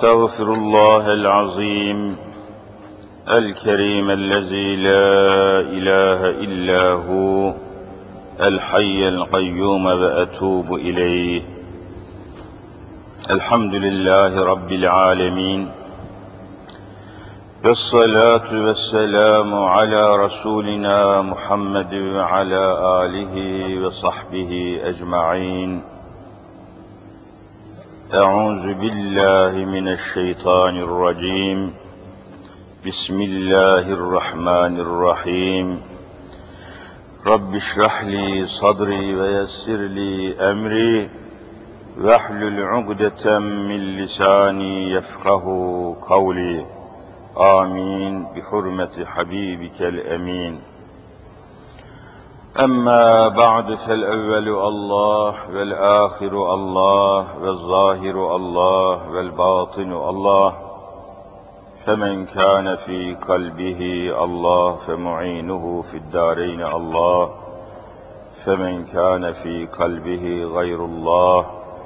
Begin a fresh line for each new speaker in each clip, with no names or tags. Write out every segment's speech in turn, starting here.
أستغفر الله العظيم الكريم الذي لا إله إلا هو الحي القيوم وأتوب إليه. الحمد لله رب العالمين، والصلاة والسلام على رسولنا محمد وعلى آله وصحبه أجمعين. أعوذ بالله من الشيطان الرجيم. بسم الله الرحمن الرحيم. رب اشرح لي صدري ويسر لي أمري واحلل عقدة من لساني يفقه قولي. آمين بحرمة حبيبك الأمين. أما بعد، فالأول الله والآخر الله والظاهر الله والباطن الله، فمن كان في قلبه الله فمعينه في الدارين الله، فمن كان في قلبه غير الله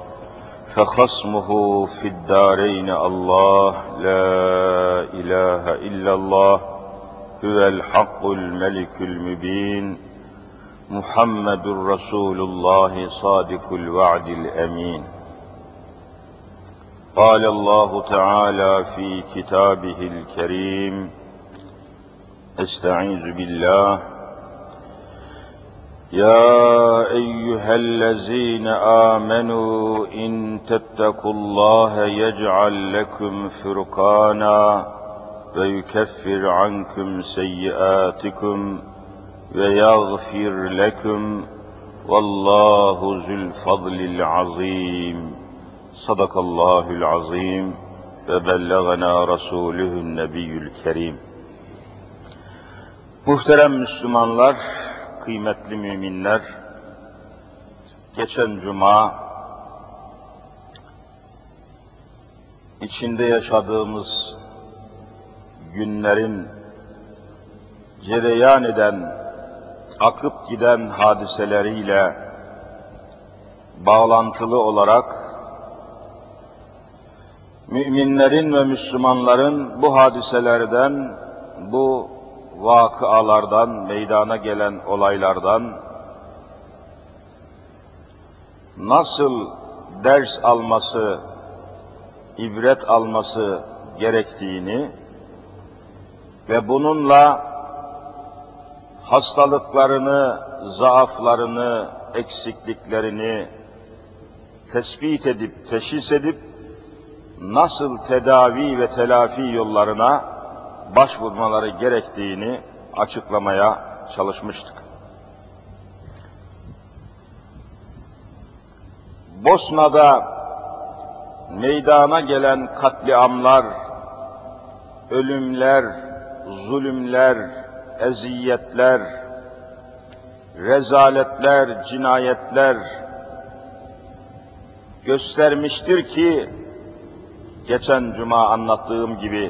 فخصمه في الدارين الله. لا إله إلا الله هو الحق الملك المبين، محمد رسول الله صادق الوعد الأمين. قال الله تعالى في كتابه الكريم: استعيذ بالله: يا أيها الذين آمنوا إن تتقوا الله يجعل لكم فرقانا ويكفر عنكم سيئاتكم ويغفر لكم والله ذو الفضل العظيم. Sadakallahul azim ve bellagana rasuluhun nebiyyül kerim. Muhterem Müslümanlar, kıymetli müminler, geçen cuma içinde yaşadığımız günlerin cereyan eden, akıp giden hadiseleriyle bağlantılı olarak müminlerin ve Müslümanların bu hadiselerden, bu vakıalardan, meydana gelen olaylardan nasıl ders alması, ibret alması gerektiğini ve bununla hastalıklarını, zaaflarını, eksikliklerini tespit edip, teşhis edip nasıl tedavi ve telafi yollarına başvurmaları gerektiğini açıklamaya çalışmıştık. Bosna'da meydana gelen katliamlar, ölümler, zulümler, eziyetler, rezaletler, cinayetler göstermiştir ki, geçen cuma anlattığım gibi,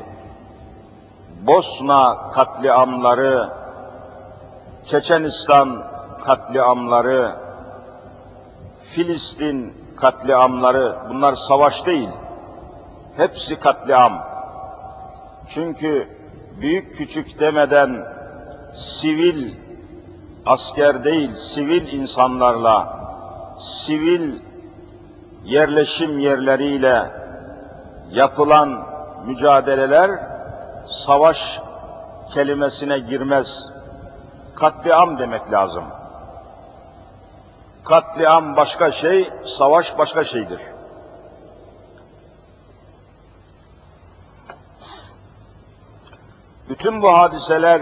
Bosna katliamları, Çeçenistan katliamları, Filistin katliamları, bunlar savaş değil, hepsi katliam. Çünkü büyük küçük demeden sivil, asker değil, sivil insanlarla, sivil yerleşim yerleriyle yapılan mücadeleler savaş kelimesine girmez. Katliam demek lazım. Katliam başka şey, savaş başka şeydir. Bütün bu hadiseler,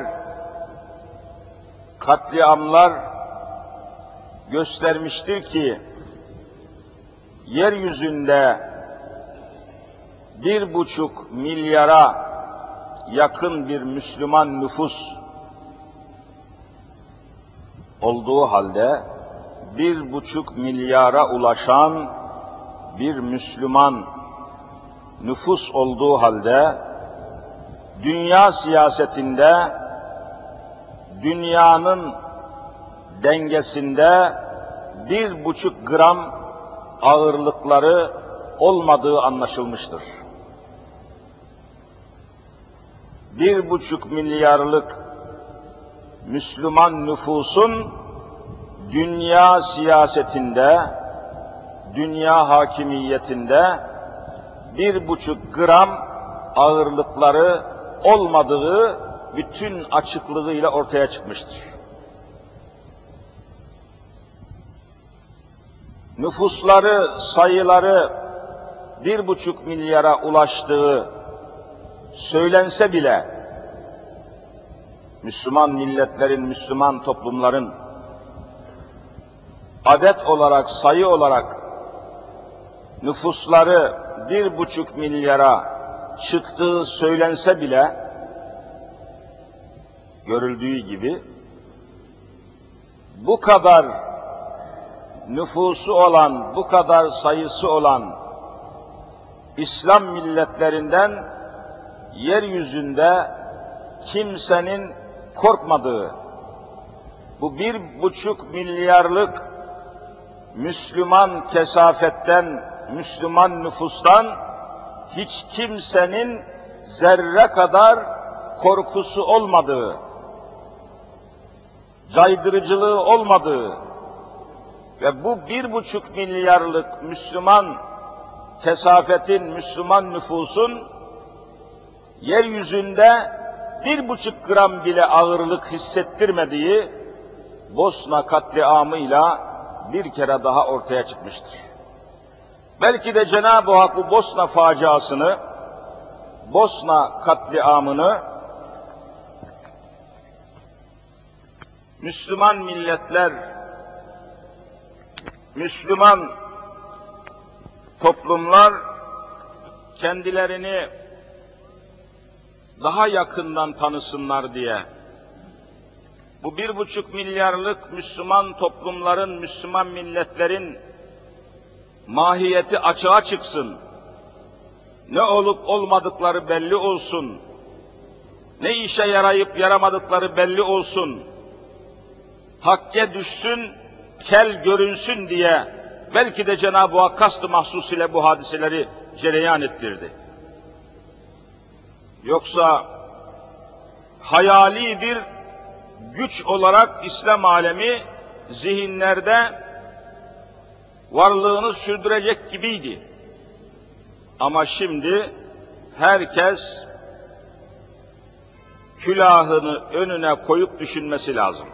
katliamlar göstermiştir ki, yeryüzünde 1,5 milyara yakın bir Müslüman nüfus olduğu halde, 1,5 milyara ulaşan bir Müslüman nüfus olduğu halde, dünya siyasetinde, dünyanın dengesinde 1,5 gram ağırlıkları olmadığı anlaşılmıştır. 1,5 milyarlık Müslüman nüfusun dünya siyasetinde, dünya hakimiyetinde 1,5 gram ağırlıkları olmadığı bütün açıklığıyla ortaya çıkmıştır. Nüfusları, sayıları 1,5 milyara ulaştığı söylense bile, Müslüman milletlerin, Müslüman toplumların adet olarak, sayı olarak nüfusları 1,5 milyara çıktığı söylense bile, görüldüğü gibi, bu kadar nüfusu olan, bu kadar sayısı olan İslam milletlerinden yeryüzünde kimsenin korkmadığı, bu 1,5 milyarlık Müslüman kesafetten, Müslüman nüfustan hiç kimsenin zerre kadar korkusu olmadığı, caydırıcılığı olmadığı ve bu 1,5 milyarlık Müslüman kesafetin, Müslüman nüfusun yeryüzünde 1,5 gram bile ağırlık hissettirmediği Bosna katliamıyla bir kere daha ortaya çıkmıştır. Belki de Cenab-ı Hak bu Bosna faciasını, Bosna katliamını Müslüman milletler, Müslüman toplumlar kendilerini daha yakından tanısınlar diye, bu 1,5 milyarlık Müslüman toplumların, Müslüman milletlerin mahiyeti açığa çıksın, ne olup olmadıkları belli olsun, ne işe yarayıp yaramadıkları belli olsun, takke düşsün, kel görünsün diye belki de Cenab-ı Hak kast-ı mahsus ile bu hadiseleri cereyan ettirdi. Yoksa hayali bir güç olarak İslam alemi zihinlerde varlığını sürdürecek gibiydi. Ama şimdi herkes külahını önüne koyup düşünmesi lazım.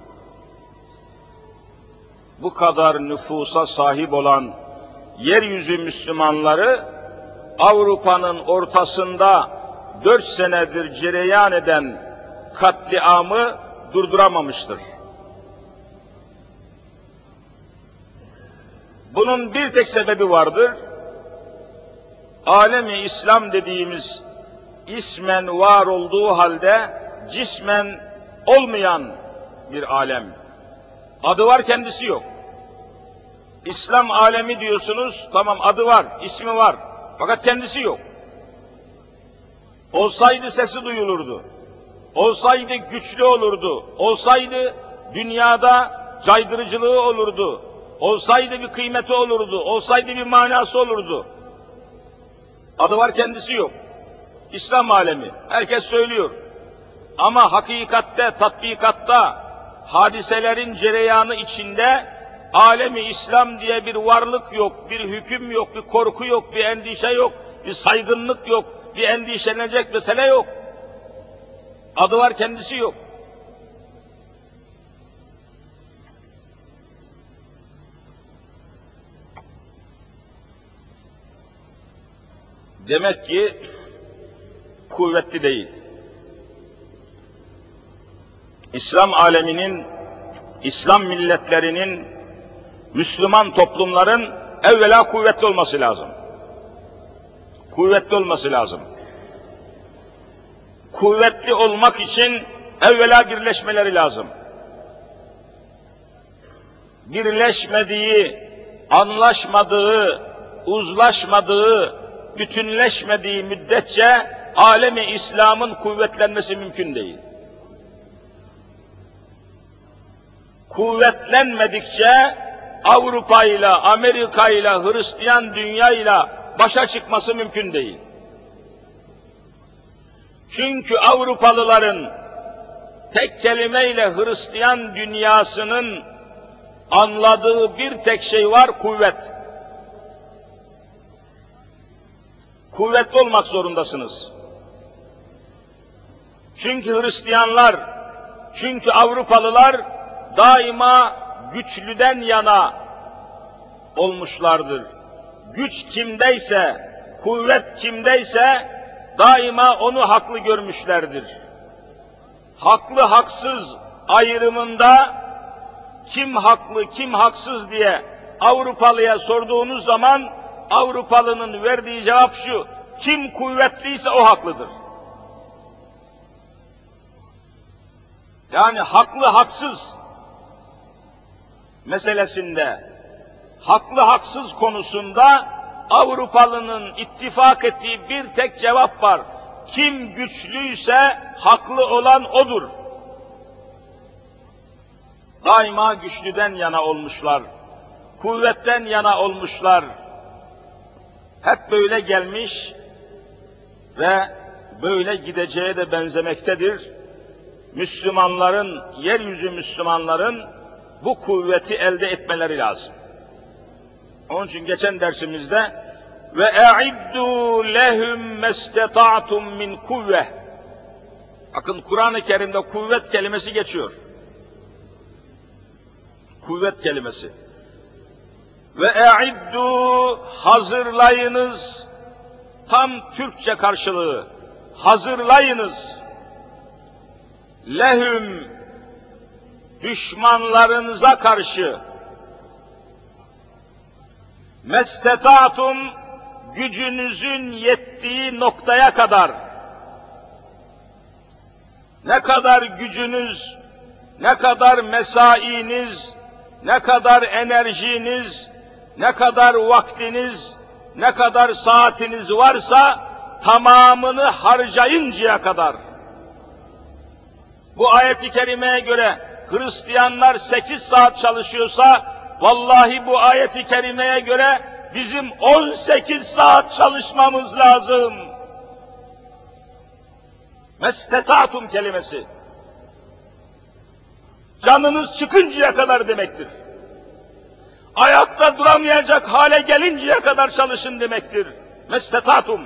Bu kadar nüfusa sahip olan yeryüzü Müslümanları Avrupa'nın ortasında 4 senedir cereyan eden katliamı durduramamıştır. Bunun bir tek sebebi vardır. Alemi İslam dediğimiz ismen var olduğu halde cismen olmayan bir alem. Adı var, kendisi yok. İslam alemi diyorsunuz, tamam adı var, ismi var. Fakat kendisi yok. Olsaydı sesi duyulurdu. Olsaydı güçlü olurdu. Olsaydı dünyada caydırıcılığı olurdu. Olsaydı bir kıymeti olurdu. Olsaydı bir manası olurdu. Adı var, kendisi yok. İslam alemi. Herkes söylüyor. Ama hakikatte, tatbikatta, hadiselerin cereyanı içinde alemi İslam diye bir varlık yok, bir hüküm yok, bir korku yok, bir endişe yok, bir saygınlık yok, bir endişelenecek mesele yok. Adı var, kendisi yok. Demek ki kuvvetli değil. İslam aleminin, İslam milletlerinin, Müslüman toplumların evvela kuvvetli olması lazım. Kuvvetli olması lazım. Kuvvetli olmak için evvela birleşmeleri lazım. Birleşmediği, anlaşmadığı, uzlaşmadığı, bütünleşmediği müddetçe alemi İslam'ın kuvvetlenmesi mümkün değil. Kuvvetlenmedikçe Avrupa ile, Amerika ile, Hristiyan dünya ile başa çıkması mümkün değil. Çünkü Avrupalıların tek kelimeyle Hristiyan dünyasının anladığı bir tek şey var, kuvvet. Kuvvetli olmak zorundasınız. Çünkü Hristiyanlar, çünkü Avrupalılar daima güçlüden yana olmuşlardır. Güç kimdeyse, kuvvet kimdeyse daima onu haklı görmüşlerdir. Haklı haksız ayrımında kim haklı kim haksız diye Avrupalıya sorduğunuz zaman Avrupalının verdiği cevap şu: kim kuvvetliyse o haklıdır. Yani haklı haksız meselesinde, haklı haksız konusunda Avrupalının ittifak ettiği bir tek cevap var: kim güçlüyse haklı olan odur. Daima güçlüden yana olmuşlar, kuvvetten yana olmuşlar. Hep böyle gelmiş ve böyle gideceğe de benzemektedir. Müslümanların, yeryüzü Müslümanların bu kuvveti elde etmeleri lazım. Onun için geçen dersimizde ve e'iddu lehum mesteta'tum min kuvve. Bakın Kur'an-ı Kerim'de kuvvet kelimesi geçiyor. Kuvvet kelimesi. Ve e'iddu, hazırlayınız, tam Türkçe karşılığı, hazırlayınız. Lehum, düşmanlarınıza karşı, mesteta'tum, gücünüzün yettiği noktaya kadar. Ne kadar gücünüz, ne kadar mesainiz, ne kadar enerjiniz, ne kadar vaktiniz, ne kadar saatiniz varsa tamamını harcayıncaya kadar. Bu ayet-i kerimeye göre Hristiyanlar 8 saat çalışıyorsa, vallahi bu ayet-i kerimeye göre bizim 18 saat çalışmamız lazım. Mesteta'tum kelimesi, canınız çıkıncaya kadar demektir. Ayakta duramayacak hale gelinceye kadar çalışın demektir. Mesteta'tum.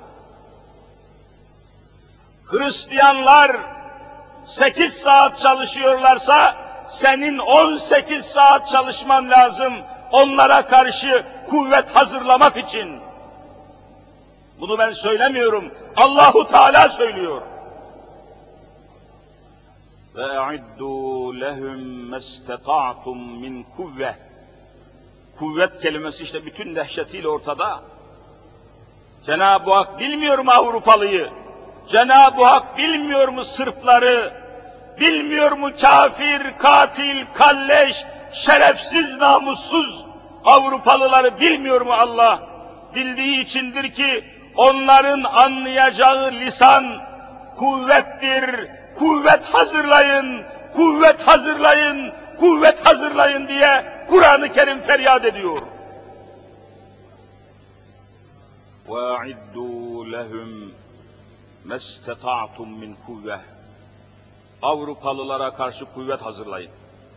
Hristiyanlar 8 saat çalışıyorlarsa, senin 18 saat çalışman lazım onlara karşı kuvvet hazırlamak için. Bunu ben söylemiyorum, Allahu Teala söylüyor. Ve e'iddu lehum mesteta'tum min kuvve. Kuvvet kelimesi işte bütün dehşetiyle ortada. Cenab-ı Hak bilmiyor mu Avrupalıyı? Cenab-ı Hak bilmiyor mu Sırpları? Bilmiyor mu kafir, katil, kalleş, şerefsiz, namussuz Avrupalıları bilmiyor mu Allah? Bildiği içindir ki onların anlayacağı lisan kuvvettir. Kuvvet hazırlayın, kuvvet hazırlayın, kuvvet hazırlayın diye Kur'an-ı Kerim feryat ediyor. وَاَعِدُّوا لَهُمْ مَسْتَطَعْتُمْ مِنْ كُوَّةٍ. Avrupalılara karşı kuvvet hazırlayın.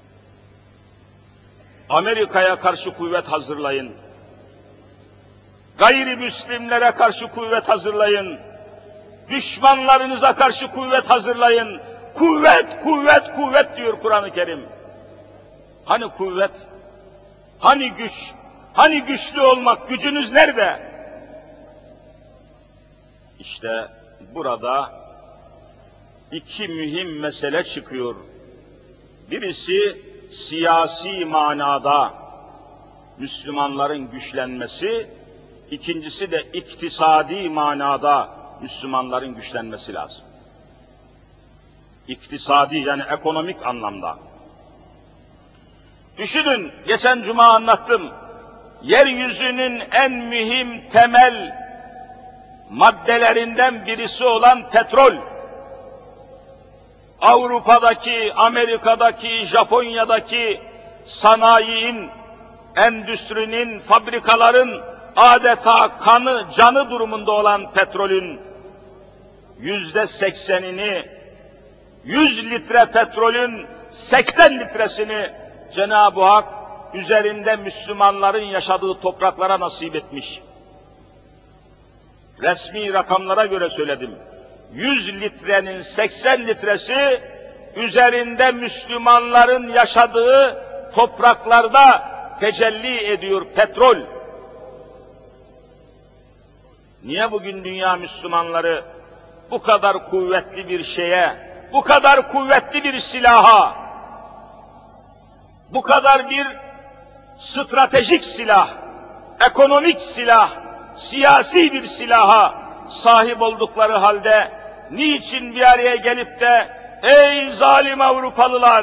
Amerika'ya karşı kuvvet hazırlayın. Gayrimüslimlere karşı kuvvet hazırlayın. Düşmanlarınıza karşı kuvvet hazırlayın. Kuvvet, kuvvet, kuvvet diyor Kur'an-ı Kerim. Hani kuvvet? Hani güç? Hani güçlü olmak? Gücünüz nerede? İşte burada iki mühim mesele çıkıyor. Birisi siyasi manada Müslümanların güçlenmesi, ikincisi de iktisadi manada Müslümanların güçlenmesi lazım. İktisadi yani ekonomik anlamda. Düşünün, geçen cuma anlattım. Yeryüzünün en mühim temel maddelerinden birisi olan petrol. Avrupa'daki, Amerika'daki, Japonya'daki sanayinin, endüstrinin, fabrikaların adeta kanı, canı durumunda olan petrolün %80'ini, 100 litre petrolün 80 litresini Cenab-ı Hak üzerinde Müslümanların yaşadığı topraklara nasip etmiş. Resmi rakamlara göre söyledim. 100 litrenin 80 litresi üzerinde Müslümanların yaşadığı topraklarda tecelli ediyor petrol. Niye bugün dünya Müslümanları bu kadar kuvvetli bir şeye, bu kadar kuvvetli bir silaha, bu kadar bir stratejik silah, ekonomik silah, siyasi bir silaha sahip oldukları halde niçin bir araya gelip de ey zalim Avrupalılar,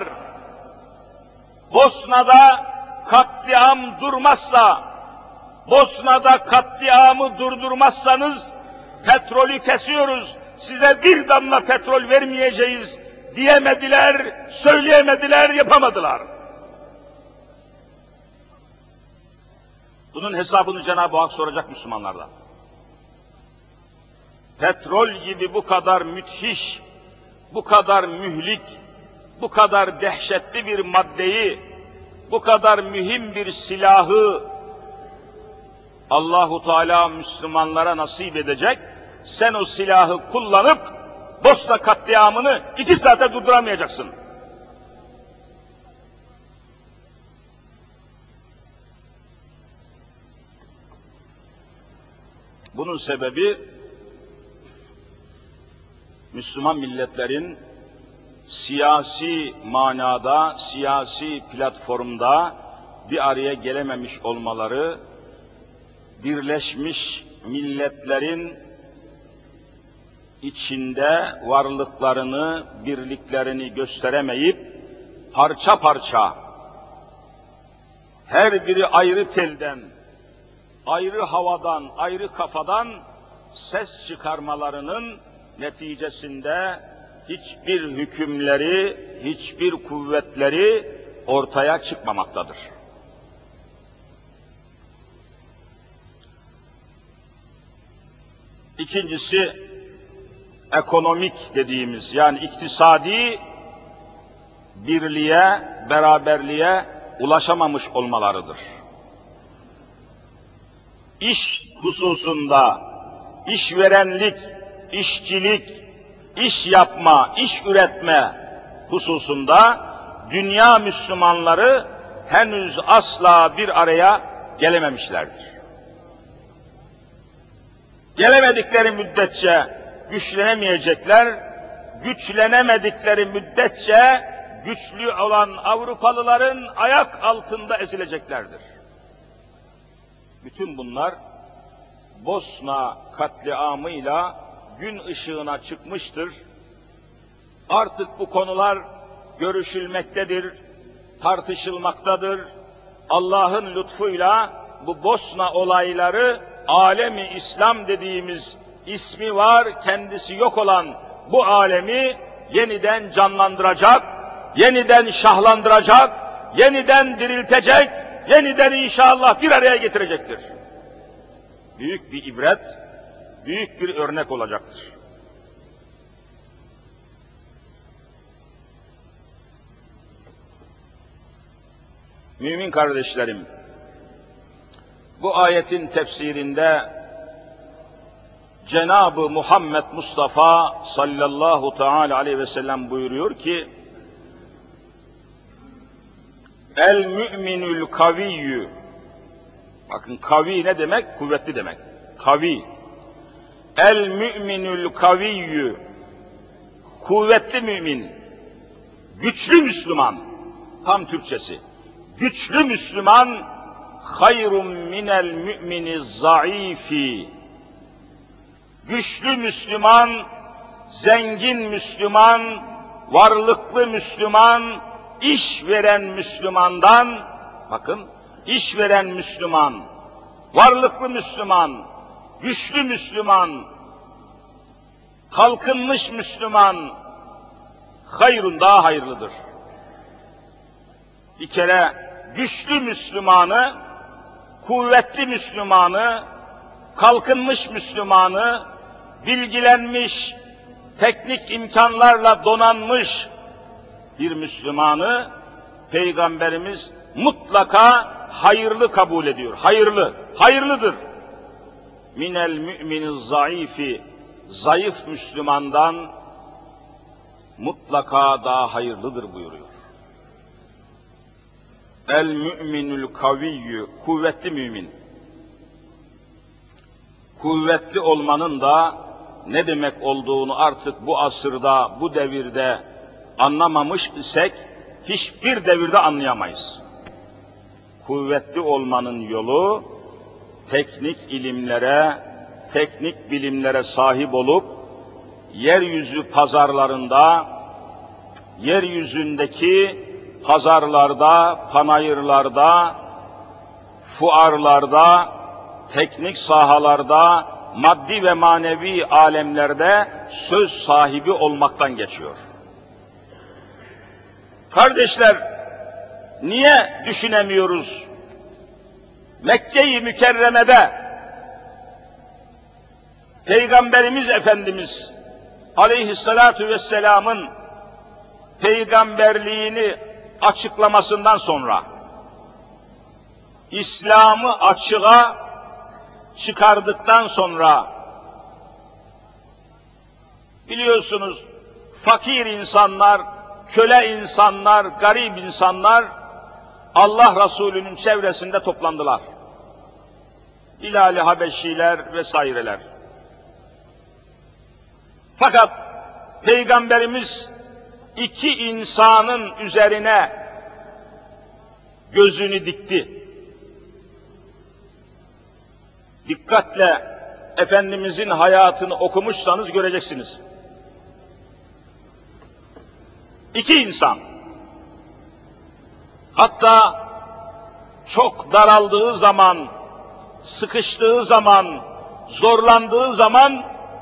Bosna'da katliam durmazsa, Bosna'da katliamı durdurmazsanız petrolü kesiyoruz, size bir damla petrol vermeyeceğiz diyemediler, söyleyemediler, yapamadılar. Bunun hesabını Cenab-ı Hak soracak Müslümanlardan. Petrol gibi bu kadar müthiş, bu kadar mühlik, bu kadar dehşetli bir maddeyi, bu kadar mühim bir silahı Allahu Teala Müslümanlara nasip edecek. Sen o silahı kullanıp Bosna katliamını 2 saate durduramayacaksın. Bunun sebebi Müslüman milletlerin siyasi manada, siyasi platformda bir araya gelememiş olmaları, Birleşmiş Milletler'in içinde varlıklarını, birliklerini gösteremeyip parça parça, her biri ayrı telden, ayrı havadan, ayrı kafadan ses çıkarmalarının neticesinde hiçbir hükümleri, hiçbir kuvvetleri ortaya çıkmamaktadır. İkincisi, ekonomik dediğimiz, yani iktisadi birliğe, beraberliğe ulaşamamış olmalarıdır. İş hususunda, işverenlik, işçilik, iş yapma, iş üretme hususunda dünya Müslümanları henüz asla bir araya gelememişlerdir. Gelemedikleri müddetçe güçlenemeyecekler, güçlenemedikleri müddetçe güçlü olan Avrupalıların ayak altında ezileceklerdir. Bütün bunlar Bosna katliamıyla gün ışığına çıkmıştır. Artık bu konular görüşülmektedir, tartışılmaktadır. Allah'ın lütfuyla bu Bosna olayları alemi İslam dediğimiz ismi var, kendisi yok olan bu alemi yeniden canlandıracak, yeniden şahlandıracak, yeniden diriltecek, yeniden inşallah bir araya getirecektir. Büyük bir ibret, büyük bir örnek olacaktır. Mümin kardeşlerim, bu ayetin tefsirinde Cenab-ı Muhammed Mustafa sallallahu teala aleyhi ve sellem buyuruyor ki, el müminül kaviyyü, bakın kavi ne demek? Kuvvetli demek. Kavi. El müminül kaviyyü, kuvvetli mümin, güçlü Müslüman, tam Türkçesi. Güçlü Müslüman, hayrun minel mümini zayıfi. Güçlü Müslüman, zengin Müslüman, varlıklı Müslüman, iş veren Müslümandan, bakın, iş veren Müslüman, varlıklı Müslüman, güçlü Müslüman, kalkınmış Müslüman, hayrun daha hayırlıdır. Bir kere güçlü Müslümanı, kuvvetli Müslümanı, kalkınmış Müslümanı, bilgilenmiş, teknik imkanlarla donanmış bir Müslümanı Peygamberimiz mutlaka hayırlı kabul ediyor. Hayırlı, hayırlıdır. Minel mümini zayıfi, zayıf Müslümandan mutlaka daha hayırlıdır buyuruyor. El müminül kaviyyü, kuvvetli mümin. Kuvvetli olmanın da ne demek olduğunu artık bu asırda, bu devirde anlamamış isek hiçbir devirde anlayamayız. Kuvvetli olmanın yolu teknik ilimlere, teknik bilimlere sahip olup yeryüzü pazarlarında, yeryüzündeki pazarlarda, panayırlarda, fuarlarda, teknik sahalarda, maddi ve manevi alemlerde söz sahibi olmaktan geçiyor. Kardeşler, niye düşünemiyoruz? Mekke-i Mükerreme'de Peygamberimiz Efendimiz Aleyhissalatu vesselam'ın peygamberliğini açıklamasından sonra İslam'ı açığa çıkardıktan sonra biliyorsunuz fakir insanlar, köle insanlar, garip insanlar Allah Resulü'nün çevresinde toplandılar. Bilal-i Habeşiler vesaireler. Fakat Peygamberimiz iki insanın üzerine gözünü dikti. Dikkatle Efendimizin hayatını okumuşsanız göreceksiniz. İki insan, hatta çok daraldığı zaman, sıkıştığı zaman, zorlandığı zaman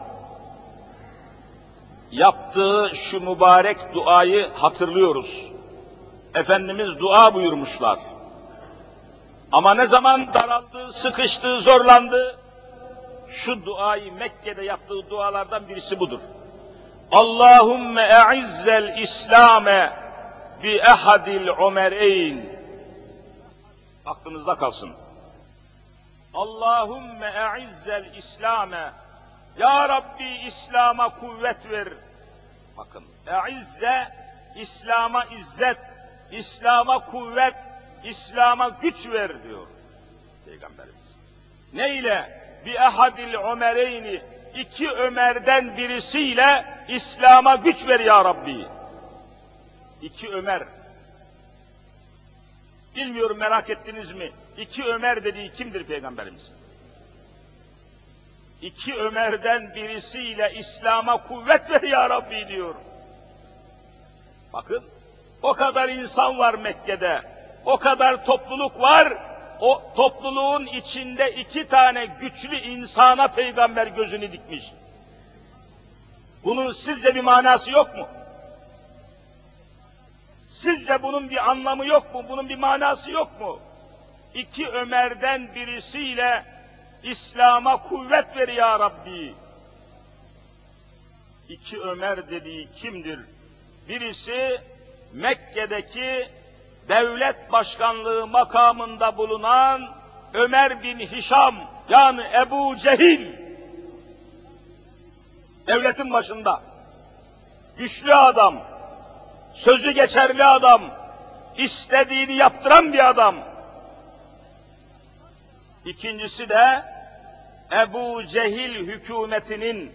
yaptığı şu mübarek duayı hatırlıyoruz. Efendimiz dua buyurmuşlar. Ama ne zaman daraldı, sıkıştı, zorlandı, şu duayı Mekke'de yaptığı dualardan birisi budur. Allahümme e'izzel İslame bi ehadil umereyn. Aklınızda kalsın. Allahümme e'izzel İslame. Ya Rabbi İslam'a kuvvet ver. Bakın, e'izze, İslam'a izzet, İslam'a kuvvet, İslam'a güç ver diyor Peygamberimiz. Ne ile? Bi ehadil umereyni, iki Ömer'den birisiyle İslam'a güç ver ya Rabbi. İki Ömer. Bilmiyorum, merak ettiniz mi? İki Ömer dediği kimdir Peygamberimiz? İki Ömer'den birisiyle İslam'a kuvvet ver ya Rabbi diyor. Bakın, o kadar insan var Mekke'de, o kadar topluluk var, o topluluğun içinde iki tane güçlü insana Peygamber gözünü dikmiş. Bunun sizce bir manası yok mu? Sizce bunun bir anlamı yok mu? Bunun bir manası yok mu? İki Ömer'den birisiyle İslam'a kuvvet ver ya Rabbi. İki Ömer dediği kimdir? Birisi Mekke'deki devlet başkanlığı makamında bulunan Ömer bin Hişam, yani Ebu Cehil. Devletin başında. Güçlü adam, sözü geçerli adam, istediğini yaptıran bir adam. İkincisi de Ebu Cehil hükümetinin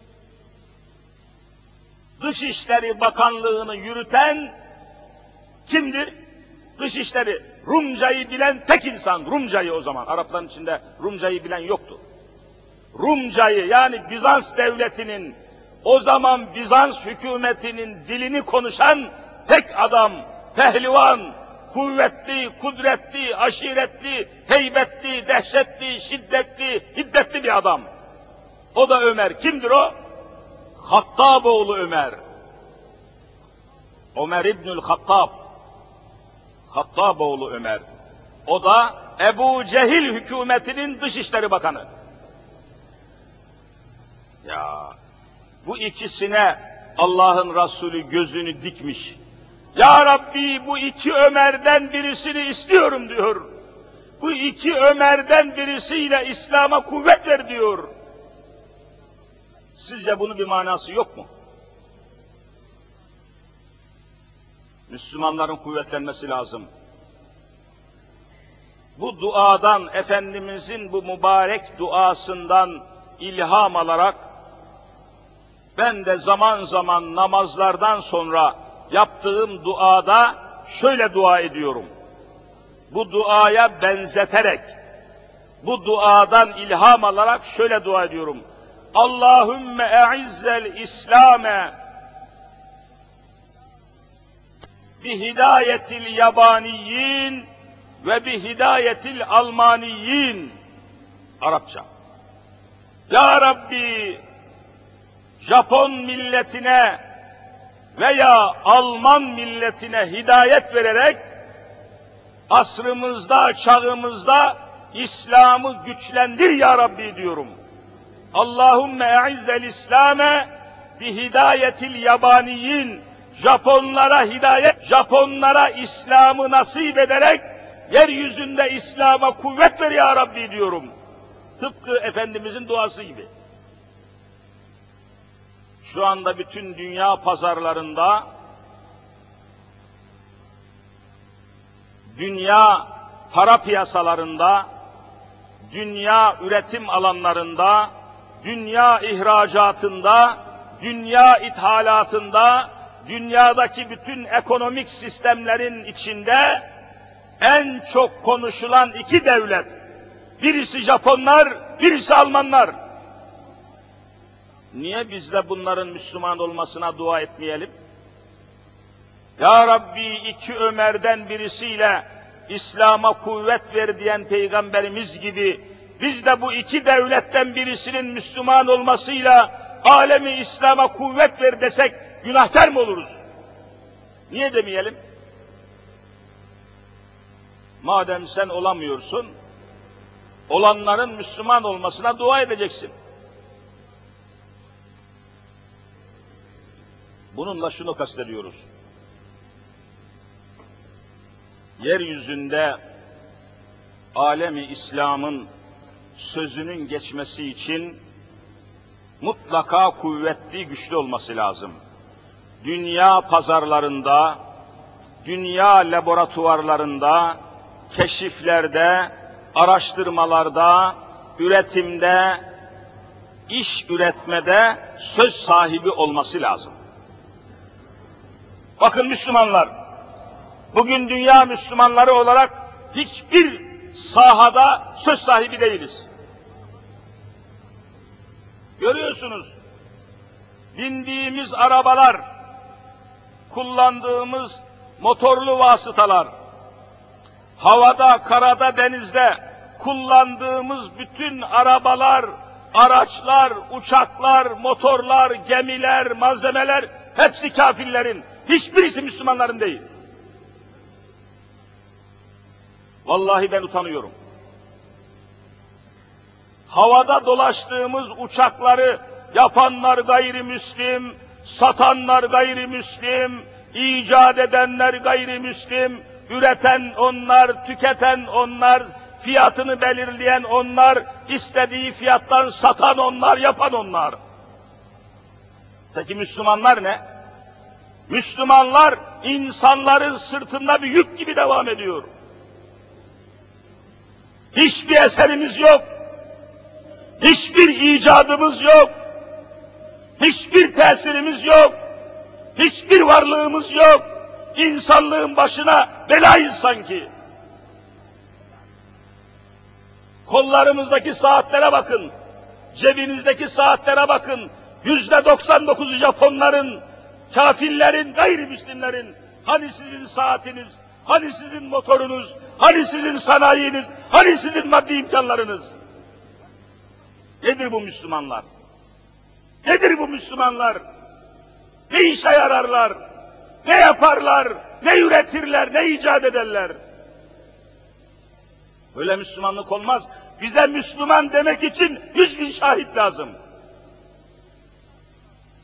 Dışişleri Bakanlığı'nı yürüten kimdir? Dışişleri, Rumcayı bilen tek insan, Rumcayı o zaman, Arapların içinde Rumcayı bilen yoktu. Rumcayı, yani Bizans devletinin, o zaman Bizans hükümetinin dilini konuşan tek adam, pehlivan, kuvvetli, kudretli, aşiretli, heybetli, dehşetli, şiddetli, hiddetli bir adam. O da Ömer. Kimdir o? Hattaboğlu Ömer. Ömer İbnül Hattab. Hattaboğlu Ömer. O da Ebu Cehil hükümetinin Dışişleri Bakanı. Ya, Bu ikisine Allah'ın Resulü gözünü dikmiş. Ya Rabbi, bu iki Ömer'den birisini istiyorum diyor. Bu iki Ömer'den birisiyle İslam'a kuvvet ver diyor. Sizce bunun bir manası yok mu? Müslümanların kuvvetlenmesi lazım. Bu duadan, Efendimizin bu mübarek duasından ilham alarak, ben de zaman zaman namazlardan sonra yaptığım duada şöyle dua ediyorum. Bu duaya benzeterek, bu duadan ilham alarak şöyle dua ediyorum. Allahümme e'izzel İslame bihidayetil yabaniyyin ve bihidayetil almaniyyin. Arapça. Ya Rabbi, Japon milletine veya Alman milletine hidayet vererek asrımızda, çağımızda İslam'ı güçlendir ya Rabbi diyorum. Allahümme e'izzel İslame bihidayetil yabaniyyin. Japonlara hidayet, Japonlara İslam'ı nasip ederek yeryüzünde İslam'a kuvvet ver ya Rabbi diyorum. Tıpkı Efendimizin duası gibi. Şu anda bütün dünya pazarlarında, dünya para piyasalarında, dünya üretim alanlarında, dünya ihracatında, dünya ithalatında, dünyadaki bütün ekonomik sistemlerin içinde en çok konuşulan iki devlet, birisi Japonlar, birisi Almanlar. Niye biz de bunların Müslüman olmasına dua etmeyelim? Ya Rabbi, iki Ömer'den birisiyle İslam'a kuvvet ver diyen Peygamberimiz gibi, biz de bu iki devletten birisinin Müslüman olmasıyla alemi İslam'a kuvvet ver desek günahkar mı oluruz? Niye demeyelim? Madem sen olamıyorsun, olanların Müslüman olmasına dua edeceksin. Bununla şunu kastediyoruz. Yeryüzünde alemi İslam'ın sözünün geçmesi için mutlaka kuvvetli, güçlü olması lazım. Dünya pazarlarında, dünya laboratuvarlarında, keşiflerde, araştırmalarda, üretimde, iş üretmede söz sahibi olması lazım. Bakın Müslümanlar, bugün dünya Müslümanları olarak hiçbir sahada söz sahibi değiliz. Görüyorsunuz, bindiğimiz arabalar, kullandığımız motorlu vasıtalar, havada, karada, denizde kullandığımız bütün arabalar, araçlar, uçaklar, motorlar, gemiler, malzemeler hepsi kafirlerin. Hiçbirisi Müslümanların değil. Vallahi ben utanıyorum. Havada dolaştığımız uçakları yapanlar gayrimüslim, satanlar gayrimüslim, icat edenler gayrimüslim, üreten onlar, tüketen onlar, fiyatını belirleyen onlar, istediği fiyattan satan onlar, yapan onlar. Peki Müslümanlar ne? Müslümanlar insanların sırtında bir yük gibi devam ediyor. Hiçbir eserimiz yok. Hiçbir icadımız yok. Hiçbir tesirimiz yok. Hiçbir varlığımız yok. İnsanlığın başına belayız sanki. Kollarımızdaki saatlere bakın. Cebinizdeki saatlere bakın. %99'u Japonların, kafirlerin, gayrimüslimlerin. Hani sizin saatiniz, hani sizin motorunuz, hani sizin sanayiniz, hani sizin maddi imkanlarınız? Nedir bu Müslümanlar? Nedir bu Müslümanlar? Ne işe yararlar? Ne yaparlar? Ne üretirler? Ne icat ederler? Böyle Müslümanlık olmaz. Bize Müslüman demek için 100.000 şahit lazım.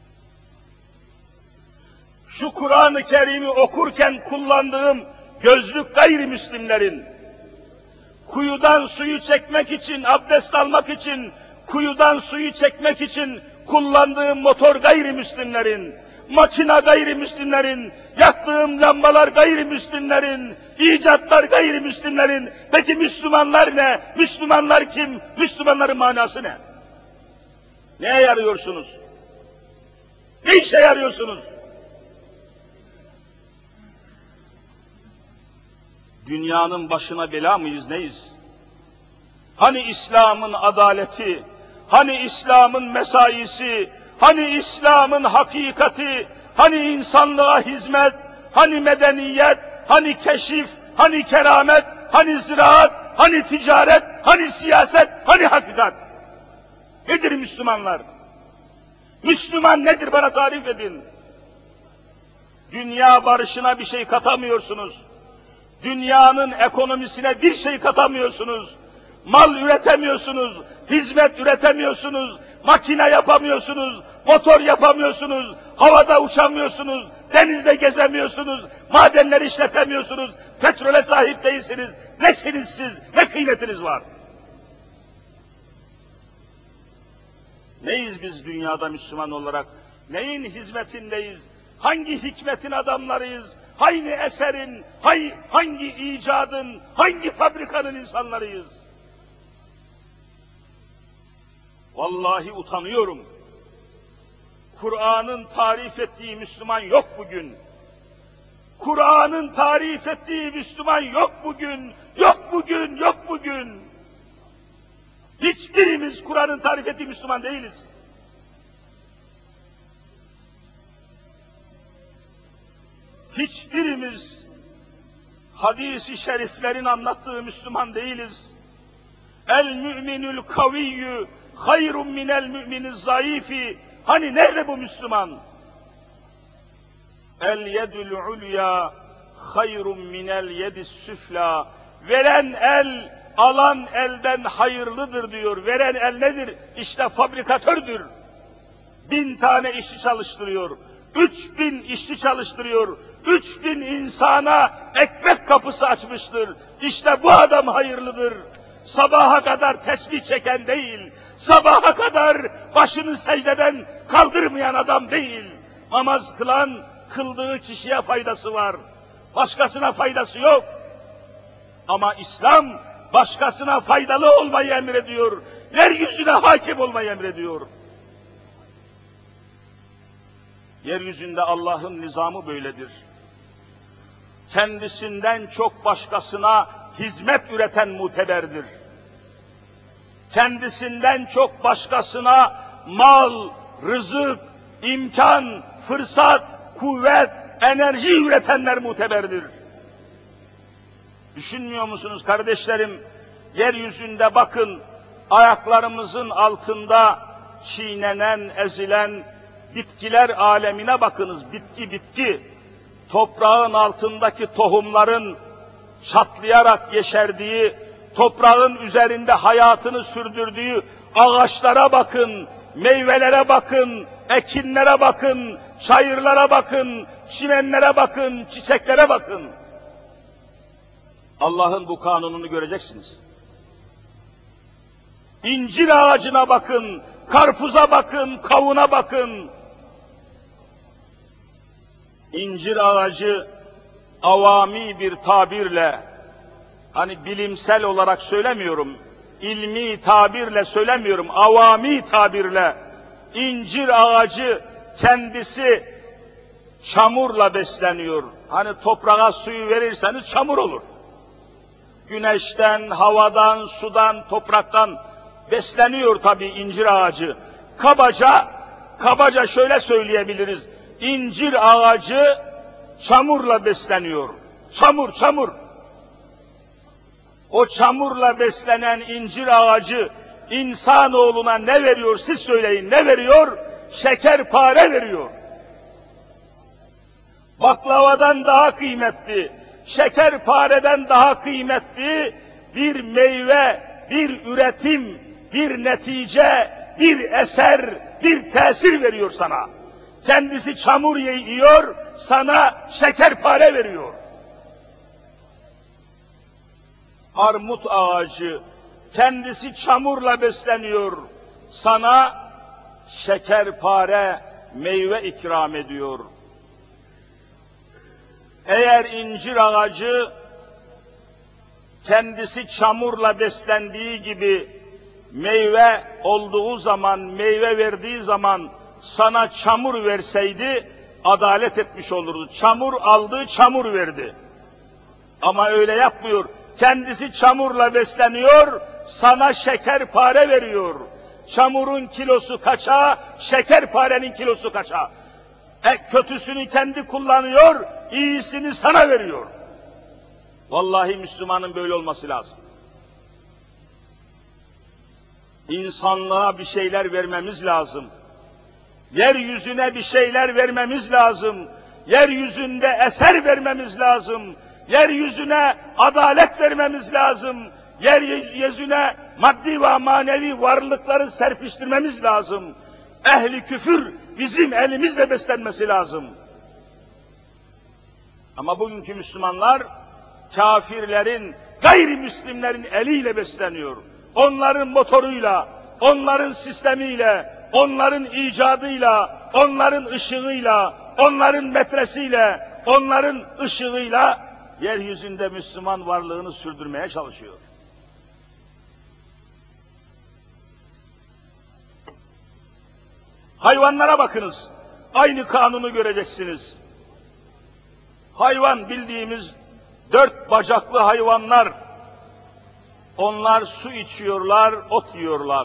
şu Kur'an-ı Kerim'i okurken kullandığım gözlük gayrimüslimlerin, kuyudan suyu çekmek için, abdest almak için, kuyudan suyu çekmek için kullandığım motor gayrimüslimlerin, makina gayrimüslimlerin, yaktığım lambalar gayrimüslimlerin, icatlar gayrimüslimlerin. Peki Müslümanlar ne? Müslümanlar kim? Müslümanların manası ne? Neye yarıyorsunuz? Ne işe yarıyorsunuz? Dünyanın başına bela mıyız, neyiz? Hani İslam'ın adaleti, hani İslam'ın mesaisi, hani İslam'ın hakikati, hani insanlığa hizmet, hani medeniyet, hani keşif, hani keramet, hani ziraat, hani ticaret, hani siyaset, hani hakikat? Nedir Müslümanlar? Müslüman nedir, bana tarif edin. Dünya barışına bir şey katamıyorsunuz. Dünyanın ekonomisine bir şey katamıyorsunuz. Mal üretemiyorsunuz, hizmet üretemiyorsunuz, makine yapamıyorsunuz, motor yapamıyorsunuz, havada uçamıyorsunuz, denizde gezemiyorsunuz, madenleri işletemiyorsunuz, petrole sahip değilsiniz. Nesiniz siz, ne kıymetiniz var? Neyiz biz dünyada Müslüman olarak? Neyin hizmetindeyiz? Hangi hikmetin adamlarıyız? Hangi eserin, hangi icadın, hangi fabrikanın insanlarıyız? Vallahi utanıyorum. Kur'an'ın tarif ettiği Müslüman yok bugün. Kur'an'ın tarif ettiği Müslüman yok bugün. Yok bugün, yok bugün. Hiçbirimiz Kur'an'ın tarif ettiği Müslüman değiliz. Hiçbirimiz hadis-i şeriflerin anlattığı Müslüman değiliz. El müminül kaviyyü hayrun minel müminiz zayıfi. Hani nerede bu Müslüman? El yedül ulya hayrun minel yedis süfla. Veren el, alan elden hayırlıdır diyor. Veren el nedir? İşte fabrikatördür. 1000 tane işçi çalıştırıyor. 3000 işçi çalıştırıyor. 3000 insana ekmek kapısı açmıştır. İşte bu adam hayırlıdır. Sabaha kadar tesbih çeken değil, sabaha kadar başını secdeden kaldırmayan adam değil. Namaz kılan, kıldığı kişiye faydası var. Başkasına faydası yok. Ama İslam başkasına faydalı olmayı emrediyor. Yeryüzüne hakim olmayı emrediyor. Yeryüzünde Allah'ın nizamı böyledir. Kendisinden çok başkasına hizmet üreten muteberdir. Kendisinden çok başkasına mal, rızık, imkan, fırsat, kuvvet, enerji üretenler muteberdir. Düşünmüyor musunuz kardeşlerim? Yeryüzünde bakın, ayaklarımızın altında çiğnenen, ezilen bitkiler alemine bakınız, bitki. Toprağın altındaki tohumların çatlayarak yeşerdiği, toprağın üzerinde hayatını sürdürdüğü ağaçlara bakın, meyvelere bakın, ekinlere bakın, çayırlara bakın, çimenlere bakın, çiçeklere bakın. Allah'ın bu kanununu göreceksiniz. İncir ağacına bakın, karpuza bakın, kavuna bakın. İncir ağacı avami bir tabirle, hani bilimsel olarak söylemiyorum, ilmi tabirle söylemiyorum, avami tabirle, incir ağacı kendisi çamurla besleniyor. Hani toprağa suyu verirseniz çamur olur. Güneşten, havadan, sudan, topraktan besleniyor tabii incir ağacı. Kabaca şöyle söyleyebiliriz. İncir ağacı çamurla besleniyor. Çamur. O çamurla beslenen incir ağacı insanoğluna ne veriyor? Siz söyleyin, ne veriyor? Şekerpare veriyor. Baklavadan daha kıymetli, şekerpareden daha kıymetli bir meyve, bir üretim, bir netice, bir eser, bir tesir veriyor sana. kendisi çamur yiyor, sana şekerpare veriyor. Armut ağacı kendisi çamurla besleniyor, sana şekerpare meyve ikram ediyor. Eğer incir ağacı kendisi çamurla beslendiği gibi meyve olduğu zaman, meyve verdiği zaman sana çamur verseydi adalet etmiş olurdu. Çamur aldı, çamur verdi. Ama öyle yapmıyor. Kendisi çamurla besleniyor, sana şekerpare veriyor. Çamurun kilosu kaça, şekerparenin kilosu kaça. Kötüsünü kendi kullanıyor, iyisini sana veriyor. Vallahi Müslümanın böyle olması lazım. İnsanlığa bir şeyler vermemiz lazım. Yeryüzüne bir şeyler vermemiz lazım. Yeryüzünde eser vermemiz lazım. Yeryüzüne adalet vermemiz lazım. Yeryüzüne maddi ve manevi varlıkları serpiştirmemiz lazım. Ehli küfür bizim elimizle beslenmesi lazım. Ama bugünkü Müslümanlar kafirlerin, gayrimüslimlerin eliyle besleniyor. Onların motoruyla, onların sistemiyle, onların icadıyla, onların ışığıyla, onların metresiyle, onların ışığıyla yeryüzünde Müslüman varlığını sürdürmeye çalışıyor. Hayvanlara bakınız, aynı kanunu göreceksiniz. Hayvan bildiğimiz 4 bacaklı hayvanlar, onlar su içiyorlar, ot yiyorlar.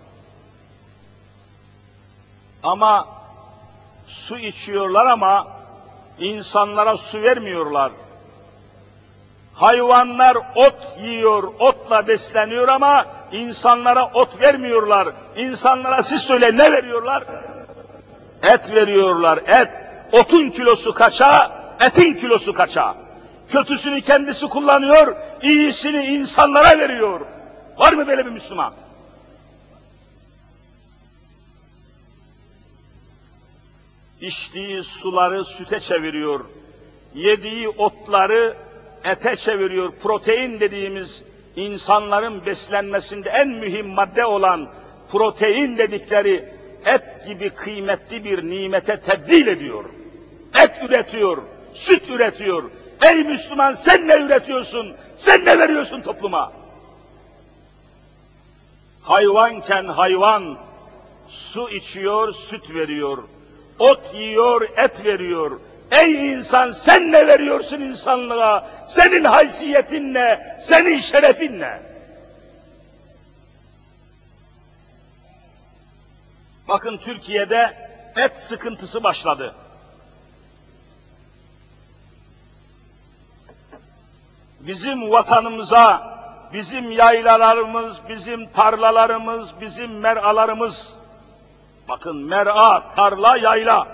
Ama su içiyorlar ama insanlara su vermiyorlar. Hayvanlar ot yiyor, otla besleniyor ama insanlara ot vermiyorlar. İnsanlara siz söyle ne veriyorlar? Et veriyorlar, et. Otun kilosu kaça, etin kilosu kaça. Kötüsünü kendisi kullanıyor, iyisini insanlara veriyor. Var mı böyle bir Müslüman? İçtiği suları süte çeviriyor, yediği otları ete çeviriyor. Protein dediğimiz insanların beslenmesinde en mühim madde olan protein dedikleri et gibi kıymetli bir nimete tebdil ediyor. Et üretiyor, süt üretiyor. Ey Müslüman sen ne üretiyorsun? Sen ne veriyorsun topluma? Hayvanken hayvan su içiyor, süt veriyor. Ot yiyor, et veriyor. Ey insan sen ne veriyorsun insanlığa? Senin haysiyetin ne? Senin şerefin ne? Bakın Türkiye'de et sıkıntısı başladı. Bizim vatanımıza, bizim yaylalarımız, bizim tarlalarımız, bizim meralarımız, bakın mera, tarla, yayla,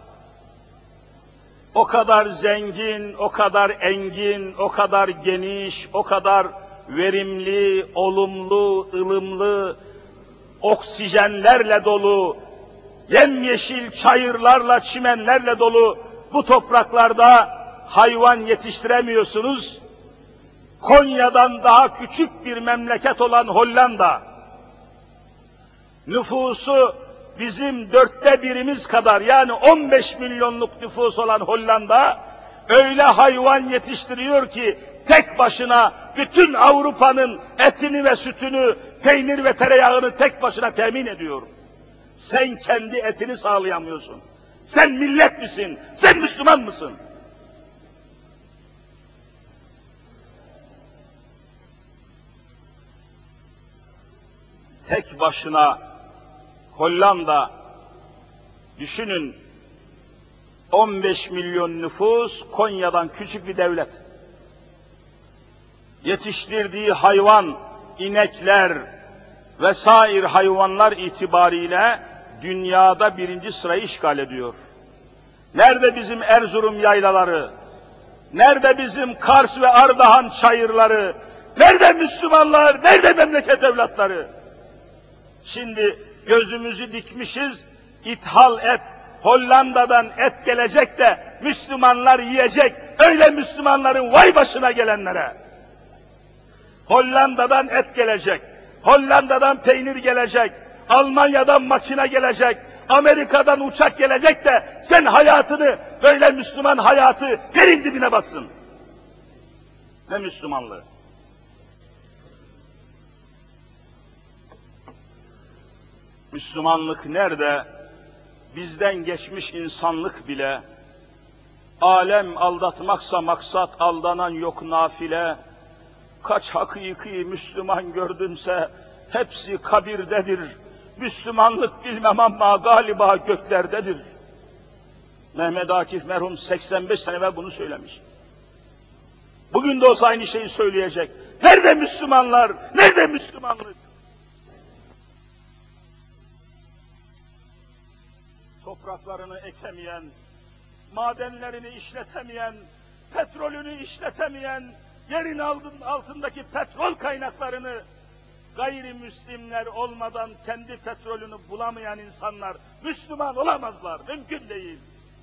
o kadar zengin, o kadar engin, o kadar geniş, o kadar verimli, olumlu, ılımlı, oksijenlerle dolu, yemyeşil çayırlarla, çimenlerle dolu bu topraklarda hayvan yetiştiremiyorsunuz. Konya'dan daha küçük bir memleket olan Hollanda, nüfusu bizim 1/4 kadar, yani 15 milyonluk nüfus olan Hollanda, öyle hayvan yetiştiriyor ki tek başına bütün Avrupa'nın etini ve sütünü, peynir ve tereyağını tek başına temin ediyor. Sen kendi etini sağlayamıyorsun. Sen millet misin? Sen Müslüman mısın? Tek başına Hollanda, düşünün, 15 milyon nüfus, Konya'dan küçük bir devlet. Yetiştirdiği hayvan, inekler vesaire hayvanlar itibariyle dünyada 1. sırayı işgal ediyor. Nerede bizim Erzurum yaylaları? Nerede bizim Kars ve Ardahan çayırları? Nerede Müslümanlar? Nerede memleket evlatları? Şimdi gözümüzü dikmişiz, ithal et, Hollanda'dan et gelecek de Müslümanlar yiyecek, öyle Müslümanların vay başına gelenlere. Hollanda'dan et gelecek, Hollanda'dan peynir gelecek, Almanya'dan makine gelecek, Amerika'dan uçak gelecek de sen hayatını, böyle Müslüman hayatı yerin dibine batsın. Ne Müslümanlığı? Müslümanlık nerede? Bizden geçmiş insanlık bile, alem aldatmaksa maksat, aldanan yok nafile, kaç hakiki Müslüman gördümse hepsi kabirdedir. Müslümanlık bilmem ama galiba göklerdedir. Mehmet Akif merhum 85 sene evvel bunu söylemiş. Bugün de olsa aynı şeyi söyleyecek. Nerede Müslümanlar? Nerede Müslümanlık? Topraklarını ekemeyen, madenlerini işletemeyen, petrolünü işletemeyen, yerin altındaki petrol kaynaklarını gayrimüslimler olmadan kendi petrolünü bulamayan insanlar Müslüman olamazlar, mümkün değil.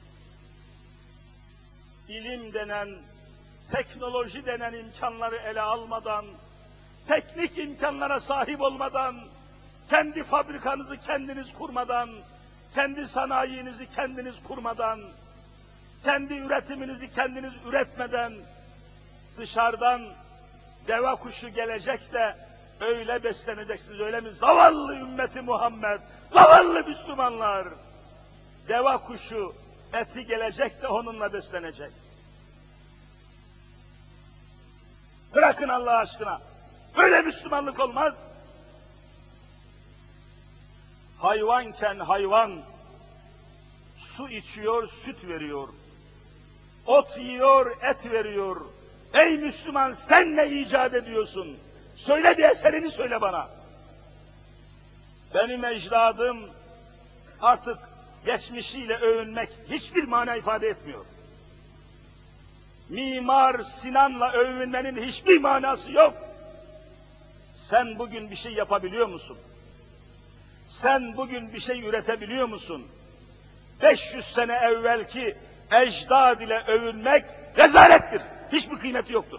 İlim denen, teknoloji denen imkanları ele almadan, teknik imkanlara sahip olmadan, kendi fabrikanızı kendiniz kurmadan, kendi sanayinizi kendiniz kurmadan, kendi üretiminizi kendiniz üretmeden, dışarıdan deve kuşu gelecek de öyle besleneceksiniz, öyle mi? Zavallı ümmeti Muhammed, zavallı Müslümanlar! Deve kuşu eti gelecek de onunla beslenecek. Bırakın Allah aşkına, böyle Müslümanlık olmaz. Hayvanken hayvan, su içiyor, süt veriyor. Ot yiyor, et veriyor. Ey Müslüman, sen ne icat ediyorsun? Söyle bir eserini söyle bana. Benim ecdadım artık geçmişiyle övünmek hiçbir mana ifade etmiyor. Mimar Sinan'la övünmenin hiçbir manası yok. Sen bugün bir şey yapabiliyor musun? Sen bugün bir şey üretebiliyor musun? 500 sene evvelki ecdad ile övünmek rezalettir. Hiçbir kıymeti yoktur.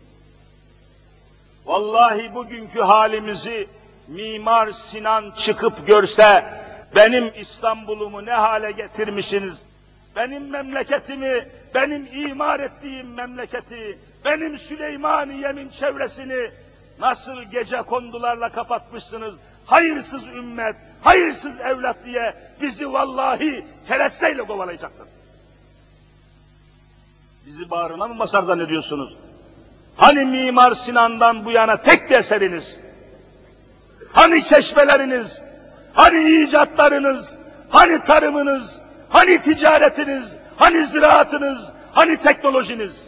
Vallahi bugünkü halimizi Mimar Sinan çıkıp görse, benim İstanbul'umu ne hale getirmişsiniz, benim memleketimi, benim imar ettiğim memleketi, benim Süleymaniye'min çevresini nasıl gecekondularla kapatmışsınız, hayırsız ümmet, hayırsız evlat diye bizi vallahi keresteyle kovalayacaktır. Bizi bağrına mı basar zannediyorsunuz? Hani Mimar Sinan'dan bu yana tek bir eseriniz? Hani çeşmeleriniz? Hani icatlarınız? Hani tarımınız? Hani ticaretiniz? Hani ziraatınız? Hani teknolojiniz?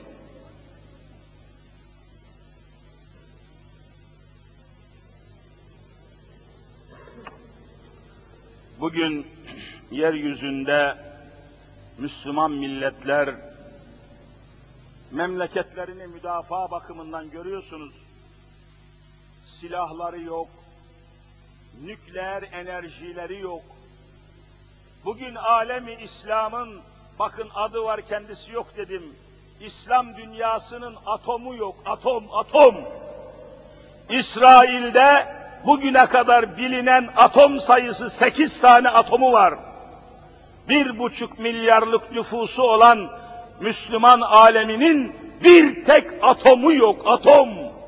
Bugün yeryüzünde Müslüman milletler memleketlerini müdafaa bakımından görüyorsunuz. Silahları yok, nükleer enerjileri yok. Bugün alemi İslam'ın, bakın adı var kendisi yok dedim, İslam dünyasının atomu yok, atom. İsrail'de bugüne kadar bilinen atom sayısı 8 tane atomu var. 1,5 milyarlık nüfusu olan Müslüman aleminin bir tek atomu yok, atom.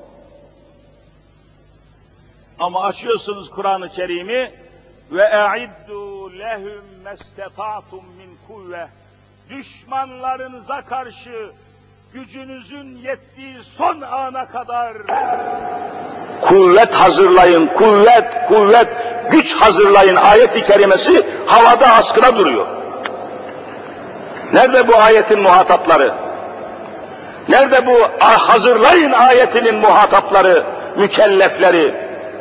Ama açıyorsunuz Kur'an-ı Kerim'i ve e'iddu lehum mesteta'tum min kuvve. Düşmanlarınıza karşı gücünüzün yettiği son ana kadar kuvvet hazırlayın, kuvvet, güç hazırlayın ayet-i kerimesi havada askıda duruyor. Nerede bu ayetin muhatapları? Nerede bu hazırlayın ayetinin muhatapları, mükellefleri?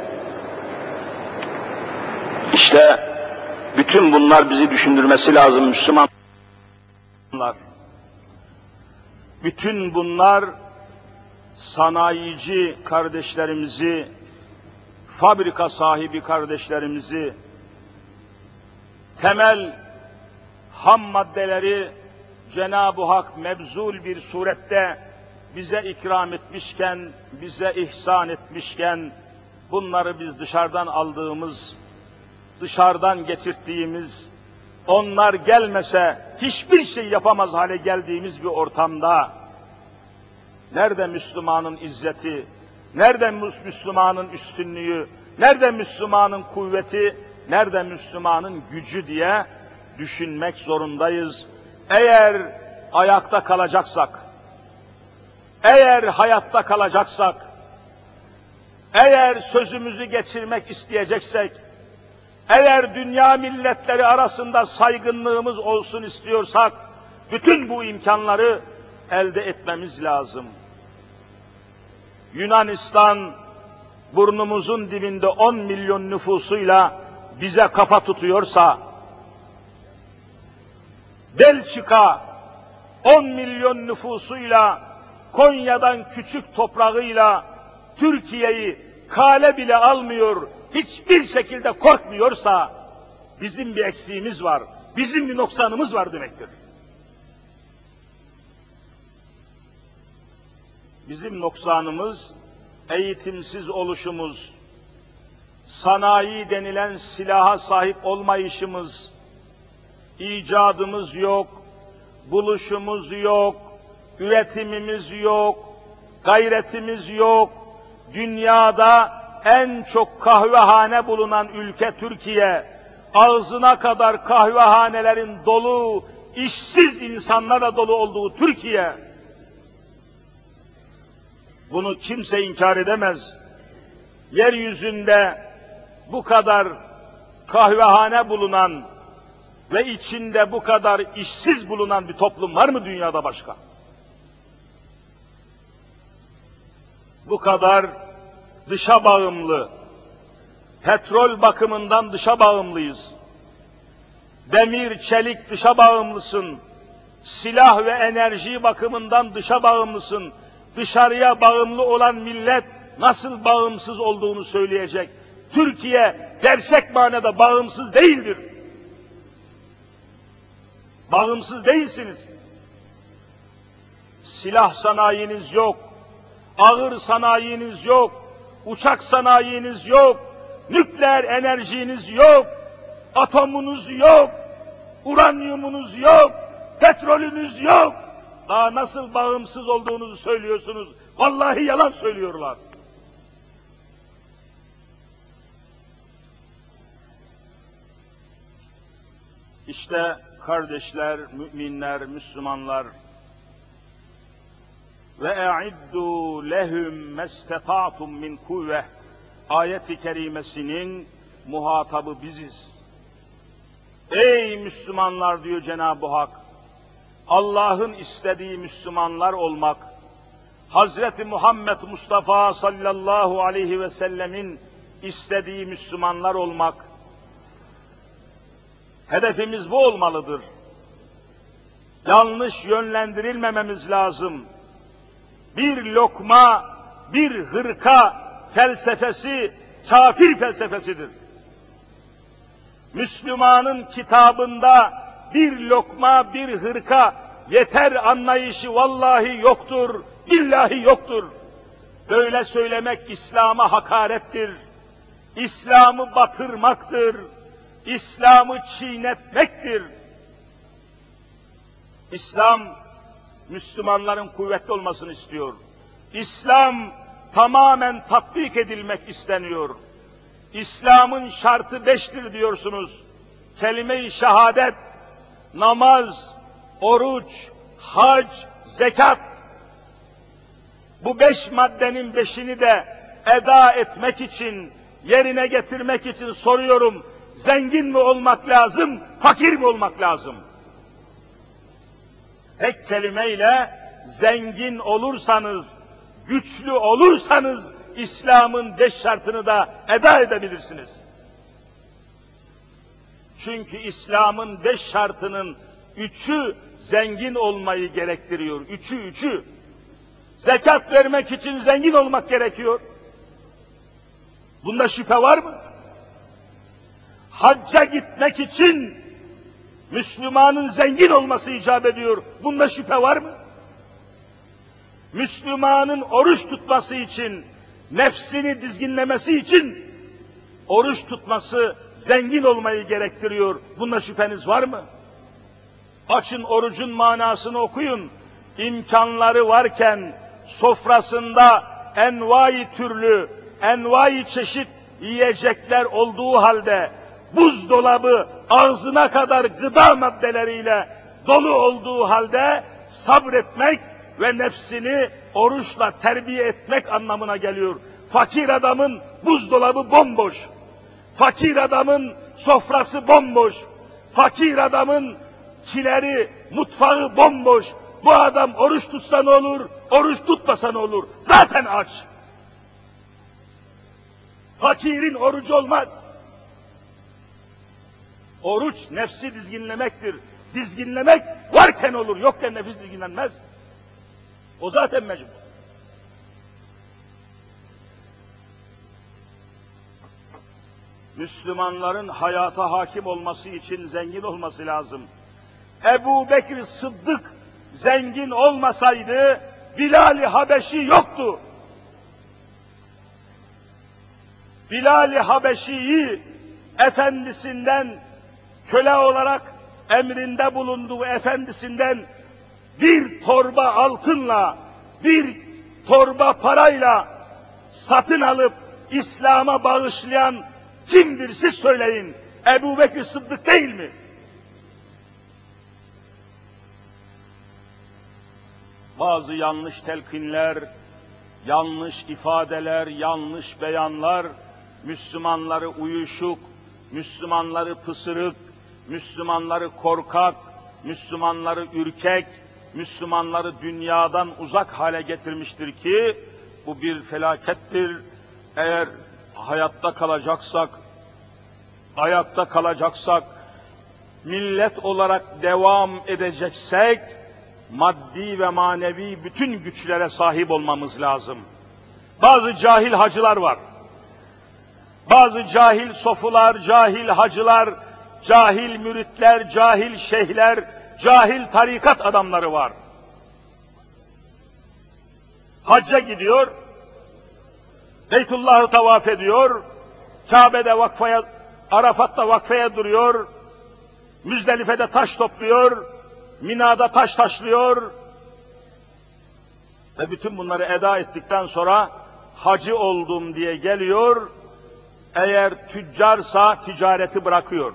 İşte bütün bunlar bizi düşündürmesi lazım Müslümanlar. Bütün bunlar sanayici kardeşlerimizi, fabrika sahibi kardeşlerimizi, temel ham maddeleri Cenab-ı Hak mebzul bir surette bize ikram etmişken, bize ihsan etmişken, bunları biz dışarıdan aldığımız, dışarıdan getirdiğimiz, onlar gelmese hiçbir şey yapamaz hale geldiğimiz bir ortamda, nerede Müslümanın izzeti, nerede Müslümanın üstünlüğü, nerede Müslümanın kuvveti, nerede Müslümanın gücü diye düşünmek zorundayız. Eğer ayakta kalacaksak, eğer hayatta kalacaksak, eğer sözümüzü geçirmek isteyeceksek, eğer dünya milletleri arasında saygınlığımız olsun istiyorsak, bütün bu imkanları elde etmemiz lazım. Yunanistan, burnumuzun dibinde 10 milyon nüfusuyla bize kafa tutuyorsa, Belçika 10 milyon nüfusuyla Konya'dan küçük toprağıyla Türkiye'yi kale bile almıyor, hiçbir şekilde korkmuyorsa bizim bir eksiğimiz var, bizim bir noksanımız var demektir. Bizim noksanımız eğitimsiz oluşumuz, sanayi denilen silaha sahip olmayışımız, icadımız yok, buluşumuz yok, üretimimiz yok, gayretimiz yok. Dünyada en çok kahvehane bulunan ülke Türkiye, ağzına kadar kahvehanelerin dolu, işsiz insanlarla dolu olduğu Türkiye. Bunu kimse inkar edemez. Yeryüzünde bu kadar kahvehane bulunan ve içinde bu kadar işsiz bulunan bir toplum var mı dünyada başka? Bu kadar dışa bağımlı, petrol bakımından dışa bağımlıyız. Demir, çelik dışa bağımlısın. Silah ve enerji bakımından dışa bağımlısın. Dışarıya bağımlı olan millet nasıl bağımsız olduğunu söyleyecek. Türkiye gerçek manada bağımsız değildir. Bağımsız değilsiniz. Silah sanayiniz yok, ağır sanayiniz yok, uçak sanayiniz yok, nükleer enerjiniz yok, atomunuz yok, uranyumunuz yok, petrolünüz yok. Daha nasıl bağımsız olduğunuzu söylüyorsunuz? Vallahi yalan söylüyorlar. İşte kardeşler, müminler, Müslümanlar, ve e'iddu lehum mestata'tum min kuvve ayet-i kerimesinin muhatabı biziz. Ey Müslümanlar diyor Cenab-ı Hak, Allah'ın istediği Müslümanlar olmak, Hazreti Muhammed Mustafa sallallahu aleyhi ve sellemin istediği Müslümanlar olmak, hedefimiz bu olmalıdır. Yanlış yönlendirilmememiz lazım. Bir lokma, bir hırka felsefesi kafir felsefesidir. Müslümanın kitabında bir lokma, bir hırka yeter anlayışı vallahi yoktur, billahi yoktur. Böyle söylemek İslam'a hakarettir. İslam'ı batırmaktır. İslam'ı çiğnetmektir. İslam, Müslümanların kuvvetli olmasını istiyor. İslam tamamen tatbik edilmek isteniyor. İslam'ın şartı 5'tir diyorsunuz. Kelime-i şehadet, namaz, oruç, hac, zekat. Bu 5 maddenin 5'ini de eda etmek için, yerine getirmek için soruyorum. Zengin mi olmak lazım, fakir mi olmak lazım? Tek kelimeyle zengin olursanız, güçlü olursanız İslam'ın 5 şartını da eda edebilirsiniz. Çünkü İslam'ın 5 şartının 3'ü zengin olmayı gerektiriyor. 3'ü. Zekat vermek için zengin olmak gerekiyor. Bunda şüphe var mı? Hacca gitmek için Müslümanın zengin olması icap ediyor. Bunda şüphe var mı? Müslümanın oruç tutması için, nefsini dizginlemesi için oruç tutması zengin olmayı gerektiriyor. Bunda şüpheniz var mı? Açın orucun manasını okuyun. İmkanları varken sofrasında envai türlü, envai çeşit yiyecekler olduğu halde buzdolabı ağzına kadar gıda maddeleriyle dolu olduğu halde sabretmek ve nefsini oruçla terbiye etmek anlamına geliyor. Fakir adamın buzdolabı bomboş, fakir adamın sofrası bomboş, fakir adamın kileri, mutfağı bomboş. Bu adam oruç tutsa ne olur, oruç tutmasa ne olur? Zaten aç. Fakirin orucu olmaz. Oruç nefsi dizginlemektir. Dizginlemek varken olur, yokken nefis dizginlenmez. O zaten mecbur. Müslümanların hayata hakim olması için zengin olması lazım. Ebu Bekir Sıddık zengin olmasaydı Bilal-i Habeşi yoktu. Bilal-i Habeşi'yi efendisinden köle olarak emrinde bulunduğu efendisinden bir torba altınla, bir torba parayla satın alıp İslam'a bağışlayan kimdir siz söyleyin? Ebu Bekir Sıddık değil mi? Bazı yanlış telkinler, yanlış ifadeler, yanlış beyanlar, Müslümanları uyuşuk, Müslümanları pısırık, Müslümanları korkak, Müslümanları ürkek, Müslümanları dünyadan uzak hale getirmiştir ki, bu bir felakettir. Eğer hayatta kalacaksak, ayakta kalacaksak, millet olarak devam edeceksek, maddi ve manevi bütün güçlere sahip olmamız lazım. Bazı cahil hacılar var. Bazı cahil sofular, cahil hacılar, cahil müritler, cahil şeyhler, cahil tarikat adamları var. Hacca gidiyor, Beytullah'ı tavaf ediyor, Kabe'de vakfaya, Arafat'ta vakfeye duruyor, Müzdelife'de taş topluyor, Mina'da taş taşlıyor ve bütün bunları eda ettikten sonra hacı oldum diye geliyor. Eğer tüccarsa ticareti bırakıyor.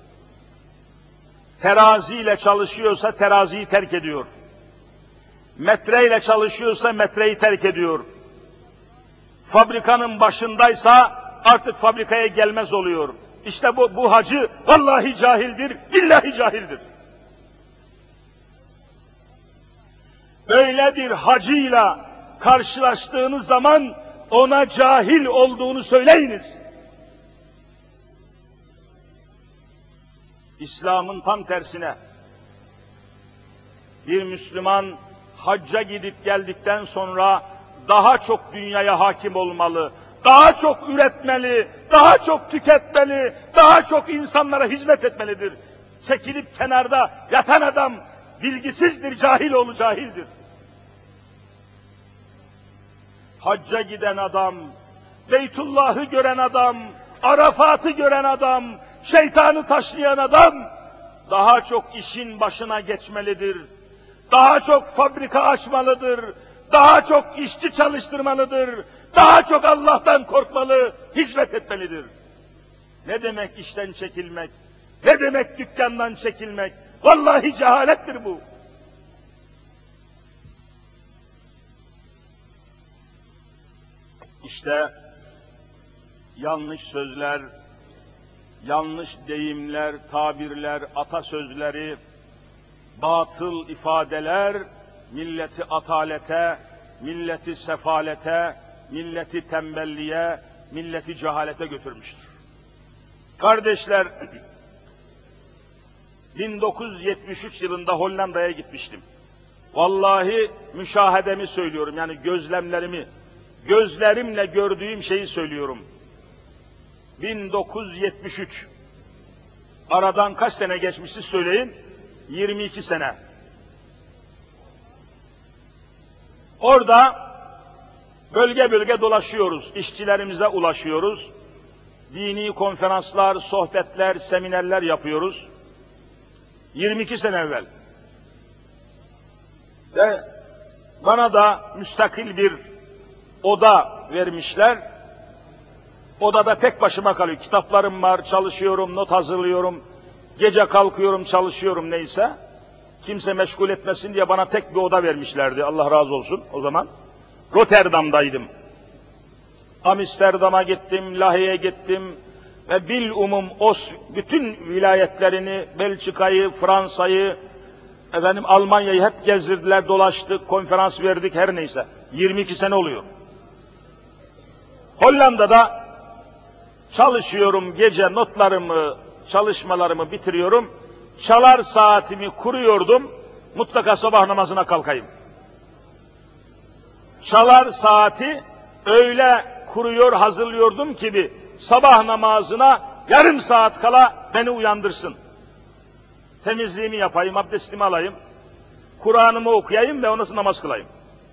Teraziyle çalışıyorsa teraziyi terk ediyor. Metreyle çalışıyorsa metreyi terk ediyor. Fabrikanın başındaysa artık fabrikaya gelmez oluyor. İşte bu hacı vallahi cahildir, billahi cahildir. Öyle bir hacıyla karşılaştığınız zaman ona cahil olduğunu söyleyiniz. İslam'ın tam tersine bir Müslüman hacca gidip geldikten sonra daha çok dünyaya hakim olmalı, daha çok üretmeli, daha çok tüketmeli, daha çok insanlara hizmet etmelidir. Çekilip kenarda yatan adam bilgisizdir, cahiloğlu cahildir. Hacca giden adam, Beytullah'ı gören adam, Arafat'ı gören adam, şeytanı taşlayan adam daha çok işin başına geçmelidir. Daha çok fabrika açmalıdır. Daha çok işçi çalıştırmalıdır. Daha çok Allah'tan korkmalı, hizmet etmelidir. Ne demek işten çekilmek? Ne demek dükkandan çekilmek? Vallahi cehalettir bu. İşte yanlış sözler, yanlış deyimler, tabirler, atasözleri, batıl ifadeler milleti atalete, milleti sefalete, milleti tembelliğe, milleti cehalete götürmüştür. Kardeşler, 1973 yılında Hollanda'ya gitmiştim. Vallahi müşahedemi söylüyorum, yani gözlemlerimi, gözlerimle gördüğüm şeyi söylüyorum. 1973. Aradan kaç sene geçmişti söyleyin? 22 sene. Orada bölge bölge dolaşıyoruz, işçilerimize ulaşıyoruz. Dini konferanslar, sohbetler, seminerler yapıyoruz. 22 sene evvel. Ve bana da müstakil bir oda vermişler. Odada tek başıma kalıyor. Kitaplarım var, çalışıyorum, not hazırlıyorum. Gece kalkıyorum, çalışıyorum neyse. Kimse meşgul etmesin diye bana tek bir oda vermişlerdi. Allah razı olsun o zaman. Rotterdam'daydım. Amsterdam'a gittim, Lahey'e gittim ve bilumum bütün vilayetlerini, Belçika'yı, Fransa'yı, Almanya'yı hep gezdirdiler, dolaştık, konferans verdik, her neyse. 22 sene oluyor. Hollanda'da çalışıyorum, gece notlarımı, çalışmalarımı bitiriyorum. Çalar saatimi kuruyordum, mutlaka sabah namazına kalkayım. Çalar saati öyle kuruyor, hazırlıyordum ki sabah namazına yarım saat kala beni uyandırsın. Temizliğimi yapayım, abdestimi alayım, Kur'an'ımı okuyayım ve ondan sonra namaz kılayım.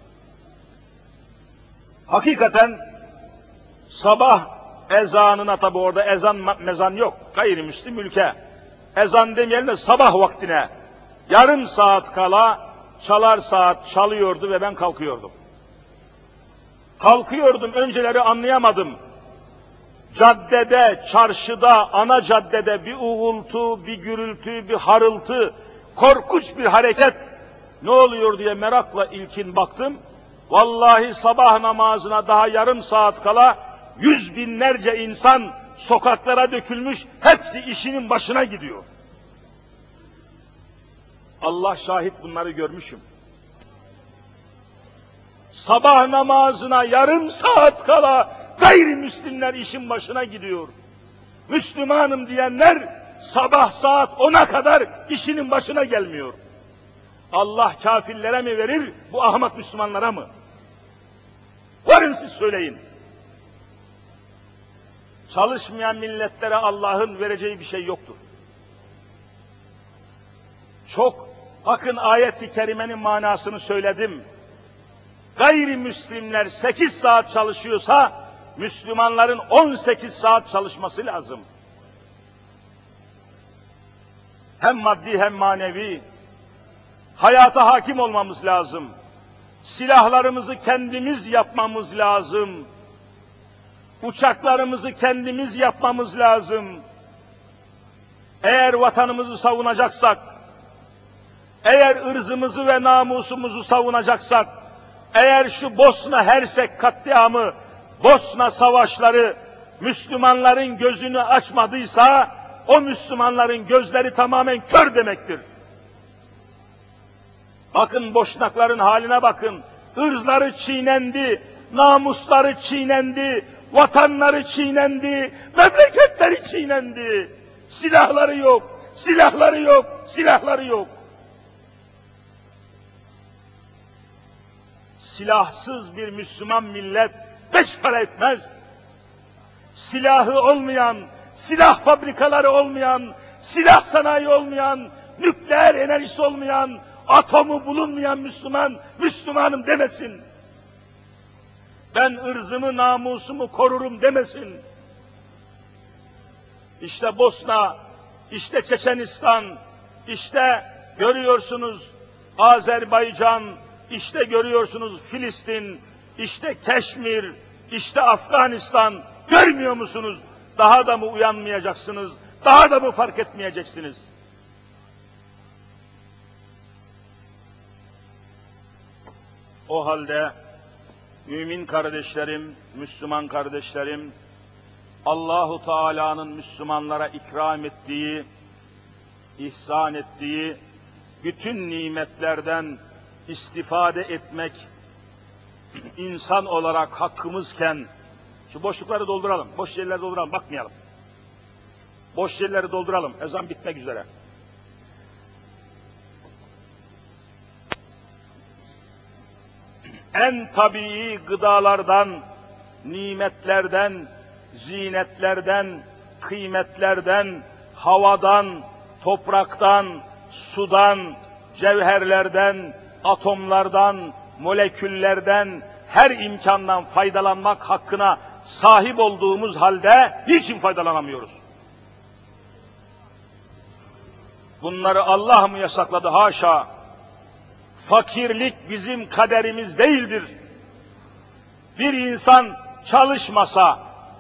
Hakikaten sabah ezanına, tabi orada ezan mezan yok, gayrimüslim ülke. Ezan demeyelim de sabah vaktine yarım saat kala çalar saat çalıyordu ve ben kalkıyordum. Kalkıyordum, önceleri anlayamadım. Caddede, çarşıda, ana caddede bir uğultu, bir gürültü, bir harıltı, korkunç bir hareket. Ne oluyor diye merakla ilkin baktım. Vallahi sabah namazına daha yarım saat kala 100 binlerce insan sokaklara dökülmüş, hepsi işinin başına gidiyor. Allah şahit, bunları görmüşüm. Sabah namazına yarım saat kala gayrimüslimler işin başına gidiyor. Müslümanım diyenler sabah saat 10'a kadar işinin başına gelmiyor. Allah kafirlere mi verir, bu ahmak Müslümanlara mı? Varın siz söyleyin. Çalışmayan milletlere Allah'ın vereceği bir şey yoktur. Bakın ayet-i kerimenin manasını söyledim. Gayrimüslimler 8 saat çalışıyorsa, Müslümanların 18 saat çalışması lazım. Hem maddi hem manevi hayata hakim olmamız lazım. Silahlarımızı kendimiz yapmamız lazım. Uçaklarımızı kendimiz yapmamız lazım. Eğer vatanımızı savunacaksak, eğer ırzımızı ve namusumuzu savunacaksak, eğer şu Bosna Hersek katliamı, Bosna savaşları Müslümanların gözünü açmadıysa, o Müslümanların gözleri tamamen kör demektir. Bakın Boşnakların haline bakın. Irzları çiğnendi, namusları çiğnendi, vatanları çiğnendi, memleketleri çiğnendi. Silahları yok, silahları yok, silahları yok. Silahsız bir Müslüman millet 5 para etmez. Silahı olmayan, silah fabrikaları olmayan, silah sanayi olmayan, nükleer enerjisi olmayan, atomu bulunmayan Müslüman, Müslümanım demesin. Ben ırzımı, namusumu korurum demesin. İşte Bosna, işte Çeçenistan, işte görüyorsunuz Azerbaycan, işte görüyorsunuz Filistin, işte Keşmir, işte Afganistan. Görmüyor musunuz? Daha da mı uyanmayacaksınız? Daha da mı fark etmeyeceksiniz? O halde mümin kardeşlerim, Müslüman kardeşlerim, Allahu Teala'nın Müslümanlara ikram ettiği, ihsan ettiği bütün nimetlerden istifade etmek insan olarak hakkımızken, şu boşlukları dolduralım, boş yerleri dolduralım, bakmayalım. Boş yerleri dolduralım, ezan bitmek üzere. En tabii gıdalardan, nimetlerden, zinetlerden, kıymetlerden, havadan, topraktan, sudan, cevherlerden, atomlardan, moleküllerden, her imkandan faydalanmak hakkına sahip olduğumuz halde niçin faydalanamıyoruz? Bunları Allah mı yasakladı? Haşa! Fakirlik bizim kaderimiz değildir. Bir insan çalışmasa,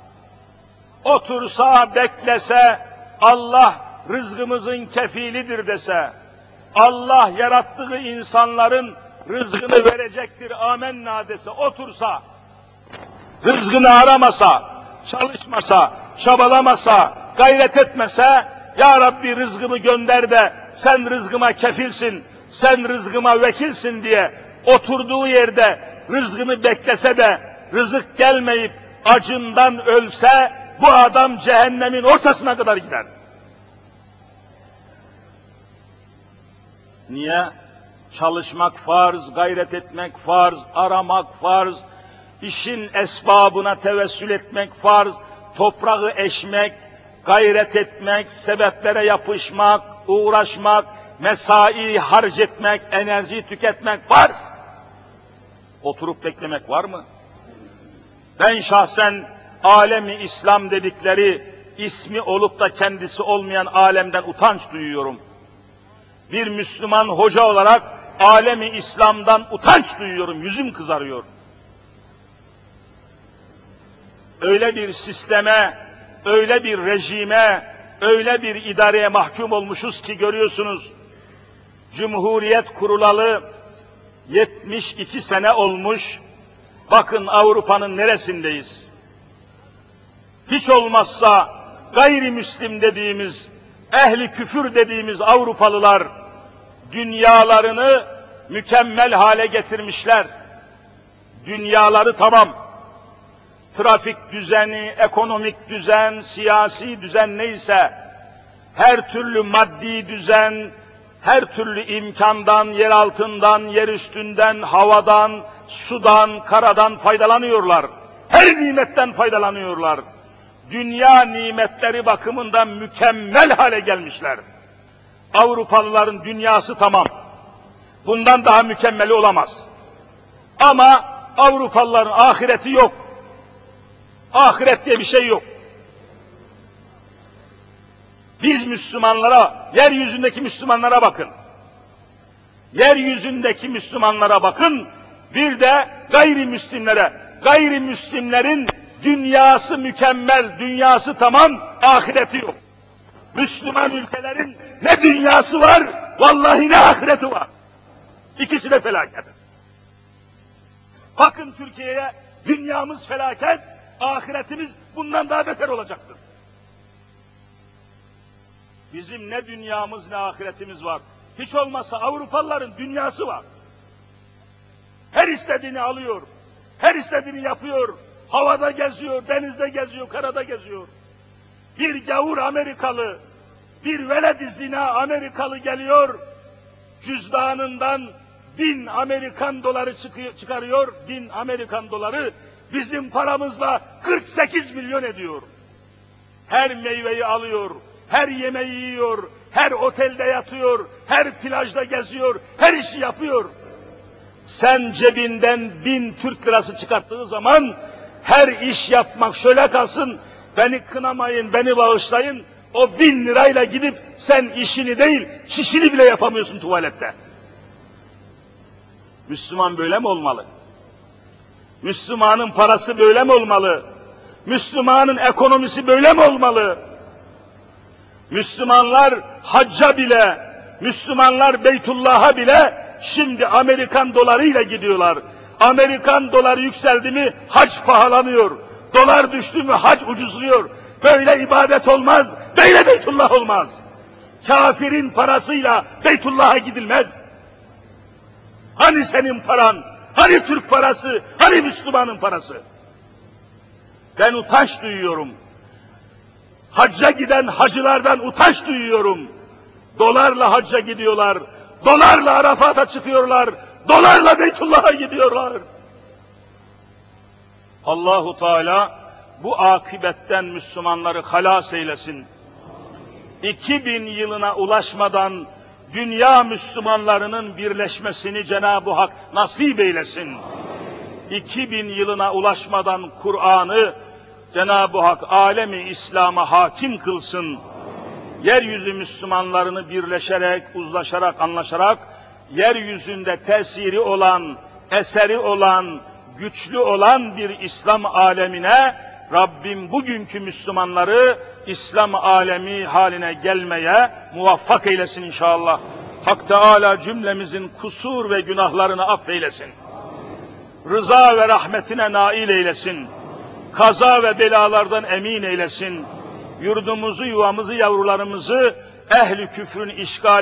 otursa, beklese, Allah rızkımızın kefilidir dese, Allah yarattığı insanların rızkını verecektir, amenna dese, otursa, rızkını aramasa, çalışmasa, çabalamasa, gayret etmese, Ya Rabbi rızkımı gönder de sen rızkıma kefilsin, sen rızkıma vekilsin diye oturduğu yerde rızkını beklese de rızık gelmeyip acından ölse, bu adam cehennemin ortasına kadar gider. Niye? Çalışmak farz, gayret etmek farz, aramak farz, işin esbabına tevessül etmek farz, toprağı eşmek, gayret etmek, sebeplere yapışmak, uğraşmak, mesai harc etmek, enerji tüketmek farz. Oturup beklemek var mı? Ben şahsen alemi İslam dedikleri ismi olup da kendisi olmayan alemden utanç duyuyorum. Bir Müslüman hoca olarak alemi İslam'dan utanç duyuyorum, yüzüm kızarıyor. Öyle bir sisteme, öyle bir rejime, öyle bir idareye mahkum olmuşuz ki görüyorsunuz, Cumhuriyet kurulalı 72 sene olmuş, bakın Avrupa'nın neresindeyiz? Hiç olmazsa gayrimüslim dediğimiz, ehli küfür dediğimiz Avrupalılar dünyalarını mükemmel hale getirmişler. Dünyaları tamam. Trafik düzeni, ekonomik düzen, siyasi düzen neyse, her türlü maddi düzen, her türlü imkandan, yer altından, yer üstünden, havadan, sudan, karadan faydalanıyorlar. Her nimetten faydalanıyorlar. Dünya nimetleri bakımından mükemmel hale gelmişler. Avrupalıların dünyası tamam. Bundan daha mükemmeli olamaz. Ama Avrupalıların ahireti yok. Ahiret diye bir şey yok. Biz Müslümanlara, yeryüzündeki Müslümanlara bakın. Yeryüzündeki Müslümanlara bakın, bir de gayrimüslimlere. Gayrimüslimlerin dünyası mükemmel, dünyası tamam, ahireti yok. Müslüman ülkelerin ne dünyası var, vallahi ne ahireti var. İkisi de felaket. Bakın Türkiye'ye, dünyamız felaket, ahiretimiz bundan daha beter olacaktır. Bizim ne dünyamız ne ahiretimiz var. Hiç olmazsa Avrupalıların dünyası var. Her istediğini alıyor, her istediğini yapıyor, havada geziyor, denizde geziyor, karada geziyor. Bir gavur Amerikalı, bir veled-i zina Amerikalı geliyor, cüzdanından 1000 Amerikan doları çıkarıyor, 1000 Amerikan doları bizim paramızla 48 milyon ediyor. Her meyveyi alıyor, her yemeği yiyor, her otelde yatıyor, her plajda geziyor, her işi yapıyor. Sen cebinden 1000 Türk lirası çıkarttığı zaman her iş yapmak şöyle kalsın, beni kınamayın, beni bağışlayın, o 1000 lirayla gidip sen işini değil, şişini bile yapamıyorsun tuvalette. Müslüman böyle mi olmalı? Müslümanın parası böyle mi olmalı? Müslümanın ekonomisi böyle mi olmalı? Müslümanlar hacca bile, Müslümanlar Beytullah'a bile şimdi Amerikan dolarıyla gidiyorlar. Amerikan doları yükseldi mi hac pahalanıyor. Dolar düştü mü hac ucuzluyor. Böyle ibadet olmaz, böyle Beytullah olmaz. Kafirin parasıyla Beytullah'a gidilmez. Hani senin paran, hani Türk parası, hani Müslümanın parası? Ben utanç duyuyorum. Hacca giden hacılardan utanç duyuyorum. Dolarla hacca gidiyorlar, dolarla Arafat'a çıkıyorlar, dolarla Beytullah'a gidiyorlar. Allahu Teala bu akıbetten Müslümanları halas eylesin. 2000 yılına ulaşmadan dünya Müslümanlarının birleşmesini Cenab-ı Hak nasip eylesin. 2000 yılına ulaşmadan Kur'an'ı Cenab-ı Hak alemi İslam'a hakim kılsın. Yeryüzü Müslümanlarını birleşerek, uzlaşarak, anlaşarak, yeryüzünde tesiri olan, eseri olan, güçlü olan bir İslam alemine Rabbim bugünkü Müslümanları İslam alemi haline gelmeye muvaffak eylesin inşallah. Hak Teâlâ cümlemizin kusur ve günahlarını affeylesin. Rıza ve rahmetine nail eylesin. Kaza ve belalardan emin eylesin. Yurdumuzu, yuvamızı, yavrularımızı ehl-i küfrün işgali